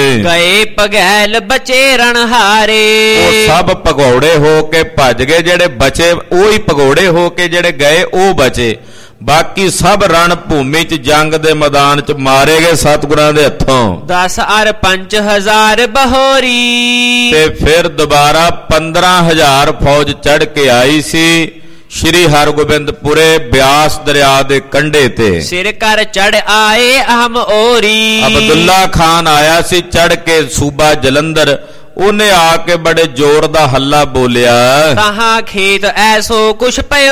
ਗਏ ਪਗੈਲ ਬਚੇ ਰਣਹਾਰੇ, ਉਹ ਸਭ ਭਗੌੜੇ ਹੋ ਕੇ ਭੱਜ ਗਏ, ਜਿਹੜੇ ਬਚੇ ਉਹ ਹੀ ਭਗੌੜੇ ਹੋ ਕੇ ਜਿਹੜੇ ਗਏ ਉਹ ਬਚੇ, ਬਾਕੀ ਸਭ ਰਣ ਭੂਮੀ 'ਚ ਜੰਗ ਦੇ ਮੈਦਾਨ 'ਚ ਮਾਰੇ ਗਏ ਸਤਿਗੁਰਾਂ ਦੇ ਹੱਥੋਂ। ਦਸ ਅਰ ਪੰਜ ਹਜ਼ਾਰ ਬਹੋਰੀ, ਤੇ ਫਿਰ ਦੁਬਾਰਾ ਪੰਦਰਾਂ ਹਜ਼ਾਰ ਫੌਜ ਚੜ੍ਹ ਕੇ ਆਈ ਸੀ ਸ਼੍ਰੀ ਹਰਗੋਬਿੰਦਪੁਰੇ ਬਿਆਸ ਦਰਿਆ ਦੇ ਕੰਢੇ ਤੇ। ਸਿਰ ਕਰ ਚੜ ਆਏ ਅਹਮ ਔਰੀ, ਅਬਦੁੱਲਾ ਖਾਨ ਆਇਆ ਸੀ ਚੜ ਕੇ ਸੂਬਾ ਜਲੰਧਰ, ਉਹਨੇ ਆ ਕੇ ਬੜੇ ਜ਼ੋਰ ਦਾ ਹੱਲਾ ਬੋਲਿਆ, ਤਾਹਾਂ ਖੇਤ ਐਸੋ ਕੁਛ ਪਇਓ,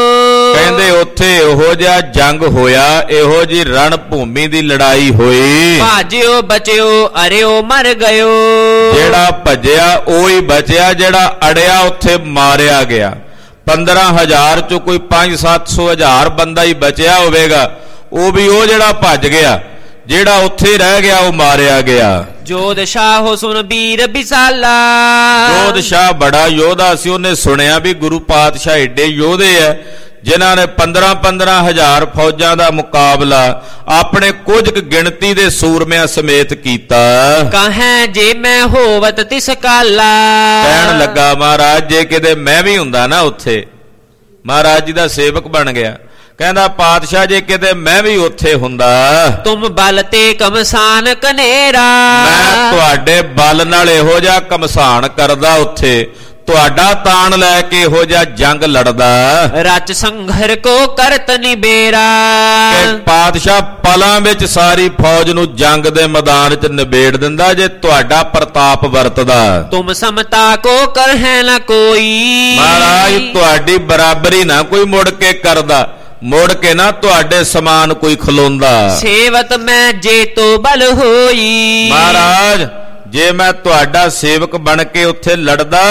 ਕਹਿੰਦੇ ਉੱਥੇ ਇਹੋ ਜਿਹਾ ਜੰਗ ਹੋਇਆ, ਇਹੋ ਜੀ ਰਣ ਭੂਮੀ ਦੀ ਲੜਾਈ ਹੋਈ, ਭਾਜਿਓ ਬਚਿਓ ਅਰਿਓ ਮਰ ਗਇਓ, ਜਿਹੜਾ ਭੱਜਿਆ ਉਹ ਹੀ ਬਚਿਆ, ਜਿਹੜਾ ਅੜਿਆ ਉੱਥੇ ਮਾਰਿਆ ਗਿਆ। ਪੰਦਰਾਂ ਹਜ਼ਾਰ ਚੋਂ ਕੋਈ ਪੰਜ ਸੱਤ ਸੌ ਹਜ਼ਾਰ ਬੰਦਾ ਹੀ ਬਚਿਆ ਹੋਵੇਗਾ, ਉਹ ਵੀ ਉਹ ਜਿਹੜਾ ਭੱਜ ਗਿਆ, ਜਿਹੜਾ ਉੱਥੇ ਰਹਿ ਗਿਆ ਉਹ ਮਾਰਿਆ ਗਿਆ। ਜੋਧ ਸ਼ਾਹ ਸੁਨ ਵੀਰ ਬਿਸਾਲਾ, ਜੋਧ ਸ਼ਾਹ ਬੜਾ ਯੋਧਾ ਸੀ, ਉਹਨੇ ਸੁਣਿਆ ਵੀ ਗੁਰੂ ਪਾਤਸ਼ਾਹ ਏਡੇ ਯੋਧੇ ਆ ਜਿਨ੍ਹਾਂ ਨੇ ਪੰਦਰਾਂ ਪੰਦਰਾਂ ਹਜ਼ਾਰ ਫੌਜਾਂ ਦਾ ਮੁਕਾਬਲਾ ਆਪਣੇ ਕੁਝ ਕੁ ਗਿਣਤੀ ਦੇ ਸੂਰਮਿਆਂ ਸਮੇਤ ਕੀਤਾ। ਕਹੈ ਜੇ ਮੈਂ ਹੋਵਤ ਤਿਸ ਕਾਲਾ, ਕਹਿਣ ਲੱਗਾ ਮਹਾਰਾਜ ਜੇ ਕਿਤੇ ਮੈਂ ਵੀ ਹੁੰਦਾ ਨਾ ਉੱਥੇ, ਮਹਾਰਾਜ ਜੀ ਦਾ ਸੇਵਕ ਬਣ ਗਿਆ, ਕਹਿੰਦਾ ਪਾਤਸ਼ਾਹ ਜੇ ਕਿਤੇ ਮੈਂ ਵੀ ਉੱਥੇ ਹੁੰਦਾ, ਤੁਮ ਬਲ ਤੇ ਕਮਸਾਨ ਕਨੇਰਾ, ਮੈਂ ਤੁਹਾਡੇ ਬਲ ਨਾਲ ਇਹੋ ਜਿਹਾ ਕਮਸਾਨ ਕਰਦਾ, ਉੱਥੇ ਤੁਹਾਡਾ ਤਾਣ ਲੈ ਕੇ ਇਹੋ ਜਿਹਾ ਜੰਗ ਲੜਦਾ, ਰਚ ਸੰਘਰ ਕੋ ਕਰਤ ਨਿਬੇਰਾ, ਕਿ ਪਾਤਸ਼ਾਹ ਪਲਾਂ ਵਿੱਚ ਸਾਰੀ ਫੌਜ ਨੂੰ ਜੰਗ ਦੇ ਮੈਦਾਨ 'ਚ ਨਿਬੇੜ ਦਿੰਦਾ ਜੇ ਤੁਹਾਡਾ ਪ੍ਰਤਾਪ ਵਰਤਦਾ। ਤੁਮ ਸਮਤਾ ਕੋ ਕਰਹਿ ਨਾ ਕੋਈ, ਮਹਾਰਾਜ ਤੁਹਾਡੀ ਬਰਾਬਰੀ ਨਾ ਕੋਈ ਮੁੜ ਕੇ ਕਰਦਾ, ਮੁੜ ਕੇ ਨਾ ਤੁਹਾਡੇ ਸਮਾਨ ਕੋਈ ਖਲੋਂਦਾ। ਸੇਵਤ ਮੈਂ ਜੇ ਤੋ ਬਲ ਹੋਈ, ਮਹਾਰਾਜ ਜੇ ਮੈਂ ਤੁਹਾਡਾ ਸੇਵਕ ਬਣ ਕੇ ਉੱਥੇ ਲੜਦਾ,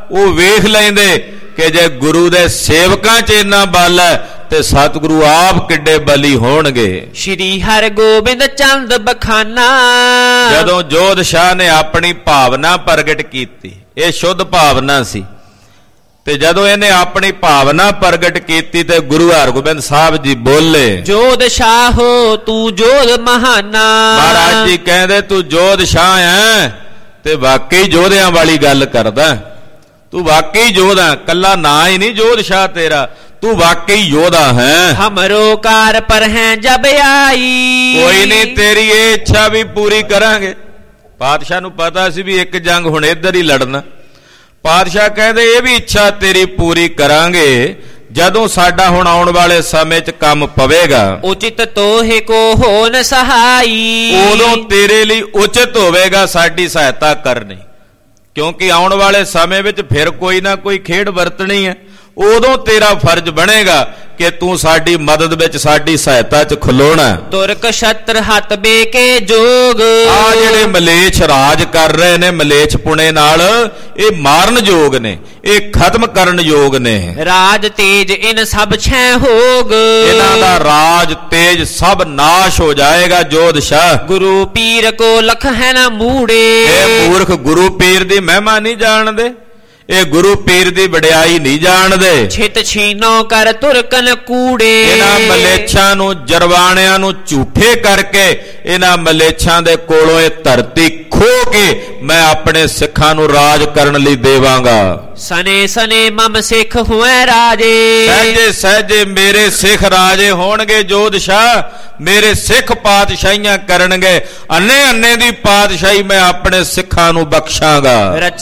ਉਹ ਵੇਖ ਲੈਂਦੇ ਕਿ ਜੇ ਗੁਰੂ ਦੇ ਸੇਵਕਾਂ 'ਚ ਇੰਨਾ ਬਲ ਹੈ ਤੇ ਸਤਿਗੁਰੂ ਆਪ ਕਿੱਡੇ ਬਲੀ ਹੋਣਗੇ। ਸ਼੍ਰੀ ਹਰਗੋਬਿੰਦ ਚੰਦ ਬਖਾਨਾ ਜਦੋਂ ਜੋਧ ਸ਼ਾਹ ਨੇ ਆਪਣੀ ਭਾਵਨਾ ਪ੍ਰਗਟ ਕੀਤੀ, ਇਹ ਸ਼ੁੱਧ ਭਾਵਨਾ ਸੀ, ਤੇ ਜਦੋਂ ਇਹਨੇ ਆਪਣੀ ਭਾਵਨਾ ਪ੍ਰਗਟ ਕੀਤੀ ਤੇ ਗੁਰੂ ਹਰਗੋਬਿੰਦ ਸਾਹਿਬ ਜੀ ਬੋਲੇ, ਜੋਧ ਸ਼ਾਹੋ ਤੂੰ ਜੋਧ ਮਹਾਨਾ। ਮਹਾਰਾਜ ਜੀ ਕਹਿੰਦੇ ਤੂੰ ਜੋਧ ਸ਼ਾਹ ਹੈ ਤੇ ਵਾਕਈ ਜੋਧਿਆਂ ਵਾਲੀ ਗੱਲ ਕਰਦਾ, ਤੂੰ ਵਾਕਈ ਯੋਧਾ, ਕੱਲਾ ਨਾਂ ਹੀ ਨਹੀਂ ਜੋਧ ਸ਼ਾਹ ਤੇਰਾ, ਤੂੰ ਵਾਕਈ ਯੋਧਾ ਹੈ। ਹਮਰੋ ਕਾਰ ਪਰ ਹੈ ਜਬ ਆਈ, ਕੋਈ ਨਹੀਂ ਤੇਰੀ ਇਹ ਇੱਛਾ ਵੀ ਪੂਰੀ ਕਰਾਂਗੇ। ਪਾਤਸ਼ਾਹ ਨੂੰ ਪਤਾ ਸੀ ਵੀ ਇੱਕ ਜੰਗ ਹੁਣ ਇੱਧਰ ਹੀ ਲੜਨਾ। ਪਾਤਸ਼ਾਹ ਕਹਿੰਦੇ ਇਹ ਵੀ ਇੱਛਾ ਤੇਰੀ ਪੂਰੀ ਕਰਾਂਗੇ ਜਦੋਂ ਸਾਡਾ ਹੁਣ ਆਉਣ ਵਾਲੇ ਸਮੇਂ 'ਚ ਕੰਮ ਪਵੇਗਾ। ਉਚਿਤ ਤੋਹੇ ਕੋ ਹੋ ਨ ਸਹਾਈ, ਉਦੋਂ ਤੇਰੇ ਲਈ ਉਚਿਤ ਹੋਵੇਗਾ ਸਾਡੀ ਸਹਾਇਤਾ ਕਰਨੀ, ਕਿਉਂਕਿ ਆਉਣ ਵਾਲੇ ਸਮੇਂ ਵਿੱਚ ਫਿਰ ਕੋਈ ਨਾ ਕੋਈ ਖੇਡ ਵਰਤਣੀ ਹੈ। ਉਦੋਂ ਤੇਰਾ ਫਰਜ਼ ਬਣੇਗਾ ਕਿ ਤੂੰ ਸਾਡੀ ਮਦਦ ਵਿੱਚ ਸਾਡੀ ਸਹਾਇਤਾ 'ਚ ਖਲੋਣਾ। ਤੁਰਕ ਛਤਰ ਹੱਥ ਬੇ ਕੇ ਜੋਗ, ਆ ਜਿਹੜੇ ਮਲੇਛ ਰਾਜ ਕਰ ਰਹੇ ਨੇ ਮਲੇਛ ਪੁਣੇ ਨਾਲ, ਇਹ ਮਾਰਨ ਯੋਗ ਨੇ, ਇਹ ਖਤਮ ਕਰਨ ਯੋਗ ਨੇ। ਰਾਜ ਤੇਜ ਇਨ ਸਭ ਛੈ ਹੋਗ, ਇਹਨਾਂ ਦਾ ਰਾਜ ਤੇਜ ਸਭ ਨਾਸ਼ ਹੋ ਜਾਏਗਾ। ਜੋਧ ਸ਼ਾਹ ਗੁਰੂ ਪੀਰ ਕੋ ਲਖ ਹੈ ਨਾ ਮੂੜੇ, ਇਹ ਮੂਰਖ ਗੁਰੂ ਪੀਰ ਦੀ ਮਹਿਮਾ ਨਹੀਂ ਜਾਣਦੇ, ਇਹ ਗੁਰੂ ਪੀਰ ਦੀ ਵਡਿਆਈ ਨਹੀਂ ਜਾਣਦੇ। ਛਿਤ ਛੀਨੋ ਕਰ ਤੁਰਕਨ ਕੂੜੇ, ਇਹਨਾਂ ਮਲੇਛਾਂ ਨੂੰ ਜਰਵਾਣਿਆਂ ਨੂੰ ਝੂਠੇ ਕਰਕੇ ਇਹਨਾਂ ਮਲੇਛਾਂ ਦੇ ਕੋਲੋਂ ਇਹ ਧਰਤੀ ਖੋਹ ਕੇ ਮੈਂ ਆਪਣੇ ਸਿੱਖਾਂ ਨੂੰ ਰਾਜ ਕਰਨ ਲਈ ਦੇਵਾਂਗਾ। ਸਨੇ ਸਨੇ ਮਮ ਸਿੱਖ ਹੋਏ ਰਾਜੇ, ਸਹਿਜੇ ਸਹਿਜੇ ਮੇਰੇ ਸਿੱਖ ਰਾਜੇ ਹੋਣਗੇ। ਜੋਧ ਸ਼ਾਹ ਮੇਰੇ ਸਿੱਖ ਪਾਤਸ਼ਾਹੀਆਂ ਕਰਨਗੇ, ਅੰਨੇ ਅੰਨੇ ਦੀ ਪਾਤਸ਼ਾਹੀ ਮੈਂ ਆਪਣੇ ਸਿੱਖਾਂ ਨੂੰ ਬਖਸ਼ਾਂਗਾ। ਰਚ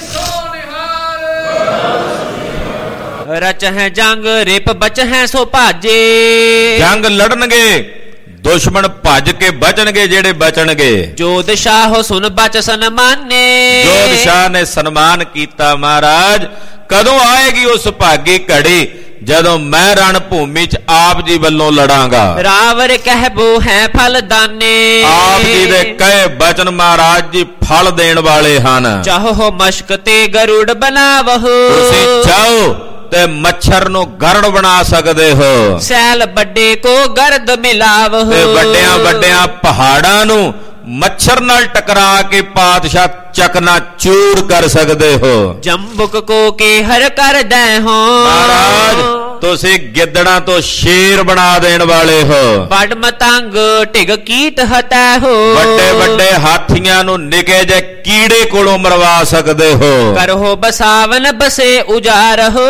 ਰਚ ਹੈ ਜੰਗ ਰਿਪ ਬਚ ਹੈ ਸੋ ਭਾਜੇ, ਜੰਗ ਲੜਨਗੇ ਦੁਸ਼ਮਣ ਭੱਜ ਕੇ ਬਚਣਗੇ ਜਿਹੜੇ ਬਚਣਗੇ। ਜੋਧ ਸ਼ਾਹ ਸੁਨ ਬਚ ਸਨਮਾਨੇ, ਜੋਧ ਸ਼ਾਹ ਨੇ ਸਨਮਾਨ ਕੀਤਾ। ਮਹਾਰਾਜ ਕਦੋਂ ਆਏਗੀ ਉਹ ਸੁਭਾਗੀ ਘੜੀ ਜਦੋਂ ਮੈਂ ਰਣ ਭੂਮੀ 'ਚ ਆਪ ਜੀ ਵੱਲੋਂ ਲੜਾਂਗਾ। ਰਾਵਰ ਕਹਿਬੋ ਹੈ ਫਲ ਦਾਨੇ, ਆਪ ਜੀ ਦੇ ਕਹੇ ਬਚਨ ਮਹਾਰਾਜ ਜੀ ਫਲ ਦੇਣ ਵਾਲੇ ਹਨ। ਚਾਹੋ ਮਸ਼ਕ ਤੇ ਗਰੁੜ ਬਣਾਵਹੁ, ਤੁਸੀਂ ਚਾਹੋ ਤੇ ਮੱਛਰ ਨੂੰ ਗਰੜ ਬਣਾ ਸਕਦੇ ਹੋ। ਸੈਲ ਵੱਡੇ ਕੋ ਗਰਦ ਮਿਲਾਵਹੁ, ਤੇ ਵੱਡਿਆਂ ਵੱਡਿਆਂ ਪਹਾੜਾਂ ਨੂੰ ਮੱਛਰ ਨਾਲ ਟਕਰਾ ਕੇ ਪਾਤਸ਼ਾਹ ਚਕਨਾ ਚੂਰ ਕਰ ਸਕਦੇ ਹੋ। ਜੰਬੁਕ ਕੋ ਕੇ ਹਰ ਕਰ ਦੈ ਹੋ, ਮਹਾਰਾਜ ਤੁਸੀਂ ਗਿੱਦੜਾਂ ਤੋਂ ਸ਼ੇਰ ਬਣਾ ਦੇਣ ਵਾਲੇ ਹੋ। ਵੱਡ ਮਤੰਗ ਢਿਗ ਕੀਟ ਹਟੈ ਹੋ, ਵੱਡੇ ਵੱਡੇ ਹਾਥੀਆਂ ਨੂੰ ਨਿੱਕੇ ਜਿਹੇ ਕੀੜੇ ਕੋਲੋਂ ਮਰਵਾ ਸਕਦੇ ਹੋ। ਕਰੋ ਬਸਾਵਨ ਬਸੇ ਉਜਾਰਹੁ,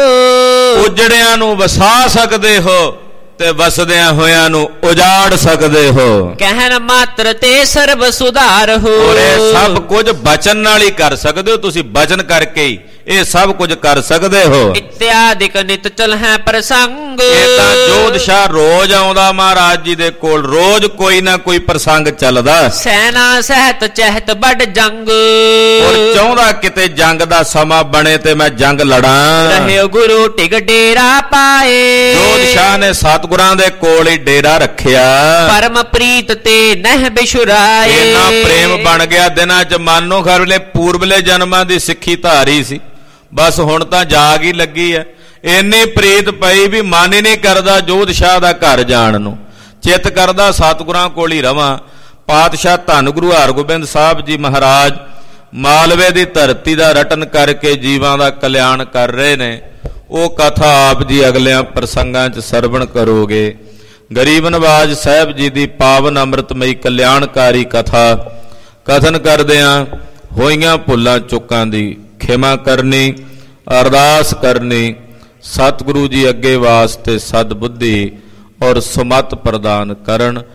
ਉਜੜਿਆਂ ਨੂੰ ਵਸਾ ਸਕਦੇ ਹੋ ਤੇ ਵਸਦਿਆਂ ਹੋਇਆਂ ਨੂੰ ਉਜਾੜ ਸਕਦੇ ਹੋ। ਕਹਿਣ ਮਾਤਰ ਤੇ ਸਰਬ ਸੁਧਾਰਹੁ, ਔਰ ਇਹ ਸਭ ਕੁਝ ਬਚਨ ਨਾਲ ਹੀ ਕਰ ਸਕਦੇ ਹੋ, ਤੁਸੀਂ ਬਚਨ ਕਰਕੇ ਹੀ ਇਹ ਸਭ ਕੁਝ ਕਰ ਸਕਦੇ ਹੋ। ਇਤਿਆਦਿਕ ਨਿਤ ਚਲ ਹੈ ਪ੍ਰਸੰਗ, ਇਹ ਤਾਂ ਜੋਧ ਸ਼ਾਹ ਰੋਜ਼ ਆਉਂਦਾ ਮਹਾਰਾਜ ਜੀ ਦੇ ਕੋਲ, ਰੋਜ਼ ਕੋਈ ਨਾ ਕੋਈ ਪ੍ਰਸੰਗ ਚੱਲਦਾ। ਸੈਨਾ ਸਹਿਤ ਚਹਿਤ ਵੱਡ ਜੰਗ, ਔਰ ਚਾਹੁੰਦਾ ਕਿਤੇ ਜੰਗ ਦਾ ਸਮਾਂ ਬਣੇ ਤੇ ਮੈਂ ਜੰਗ ਲੜਾਂ। ਰਹਿਓ ਗੁਰੂ ਢਿਗ ਡੇਰਾ ਪਾਏ, ਜੋਧ ਸ਼ਾਹ ਨੇ ਸਤਿਗੁਰਾਂ ਦੇ ਕੋਲ ਹੀ ਡੇਰਾ ਰੱਖਿਆ। ਪਰਮ ਪ੍ਰੀਤ ਤੇ ਨਹਿ ਬਿਸ਼ੁਰਾਏ, ਇੰਨਾ ਪ੍ਰੇਮ ਬਣ ਗਿਆ ਦਿਨਾਂ 'ਚ ਮਾਨੋ ਘਰ ਵੇਲੇ ਪੂਰਬਲੇ ਜਨਮਾਂ ਦੀ ਸਿੱਖੀ ਧਾਰੀ ਸੀ, ਬਸ ਹੁਣ ਤਾਂ ਜਾਗ ਹੀ ਲੱਗੀ ਐ। ਇੰਨੀ ਪ੍ਰੀਤ ਪਈ ਵੀ ਮਨ ਹੀ ਨਹੀਂ ਕਰਦਾ ਜੋਧ ਸ਼ਾਹ ਦਾ ਘਰ ਜਾਣ ਨੂੰ, ਚਿੱਤ ਕਰਦਾ ਸਤਿਗੁਰਾਂ ਕੋਲ ਹੀ ਰਵਾਂ। ਪਾਤਸ਼ਾਹ ਧੰਨ ਗੁਰੂ ਹਰਗੋਬਿੰਦ ਸਾਹਿਬ ਜੀ ਮਹਾਰਾਜ ਮਾਲਵੇ ਦੀ ਧਰਤੀ ਦਾ ਰਟਨ ਕਰਕੇ ਜੀਵਾਂ ਦਾ ਕਲਿਆਣ ਕਰ ਰਹੇ ਨੇ। ਉਹ ਕਥਾ ਆਪ ਜੀ ਅਗਲਿਆਂ ਪ੍ਰਸੰਗਾਂ 'ਚ ਸਰਵਣ ਕਰੋਗੇ। ਗਰੀਬ ਨਵਾਜ ਸਾਹਿਬ ਜੀ ਦੀ ਪਾਵਨ ਅੰਮ੍ਰਿਤਮਈ ਕਲਿਆਣਕਾਰੀ ਕਥਾ ਕਥਨ ਕਰਦਿਆਂ ਹੋਈਆਂ ਭੁੱਲਾਂ ਚੁੱਕਾਂ ਦੀ ਖਿਮਾ ਕਰਨੀ, ਅਰਦਾਸ ਕਰਨੀ, ਸਤਿਗੁਰੂ ਜੀ ਅੱਗੇ ਵਾਸਤੇ ਸਦ ਬੁੱਧੀ ਔਰ ਸੁਮਤ ਪ੍ਰਦਾਨ ਕਰਨ।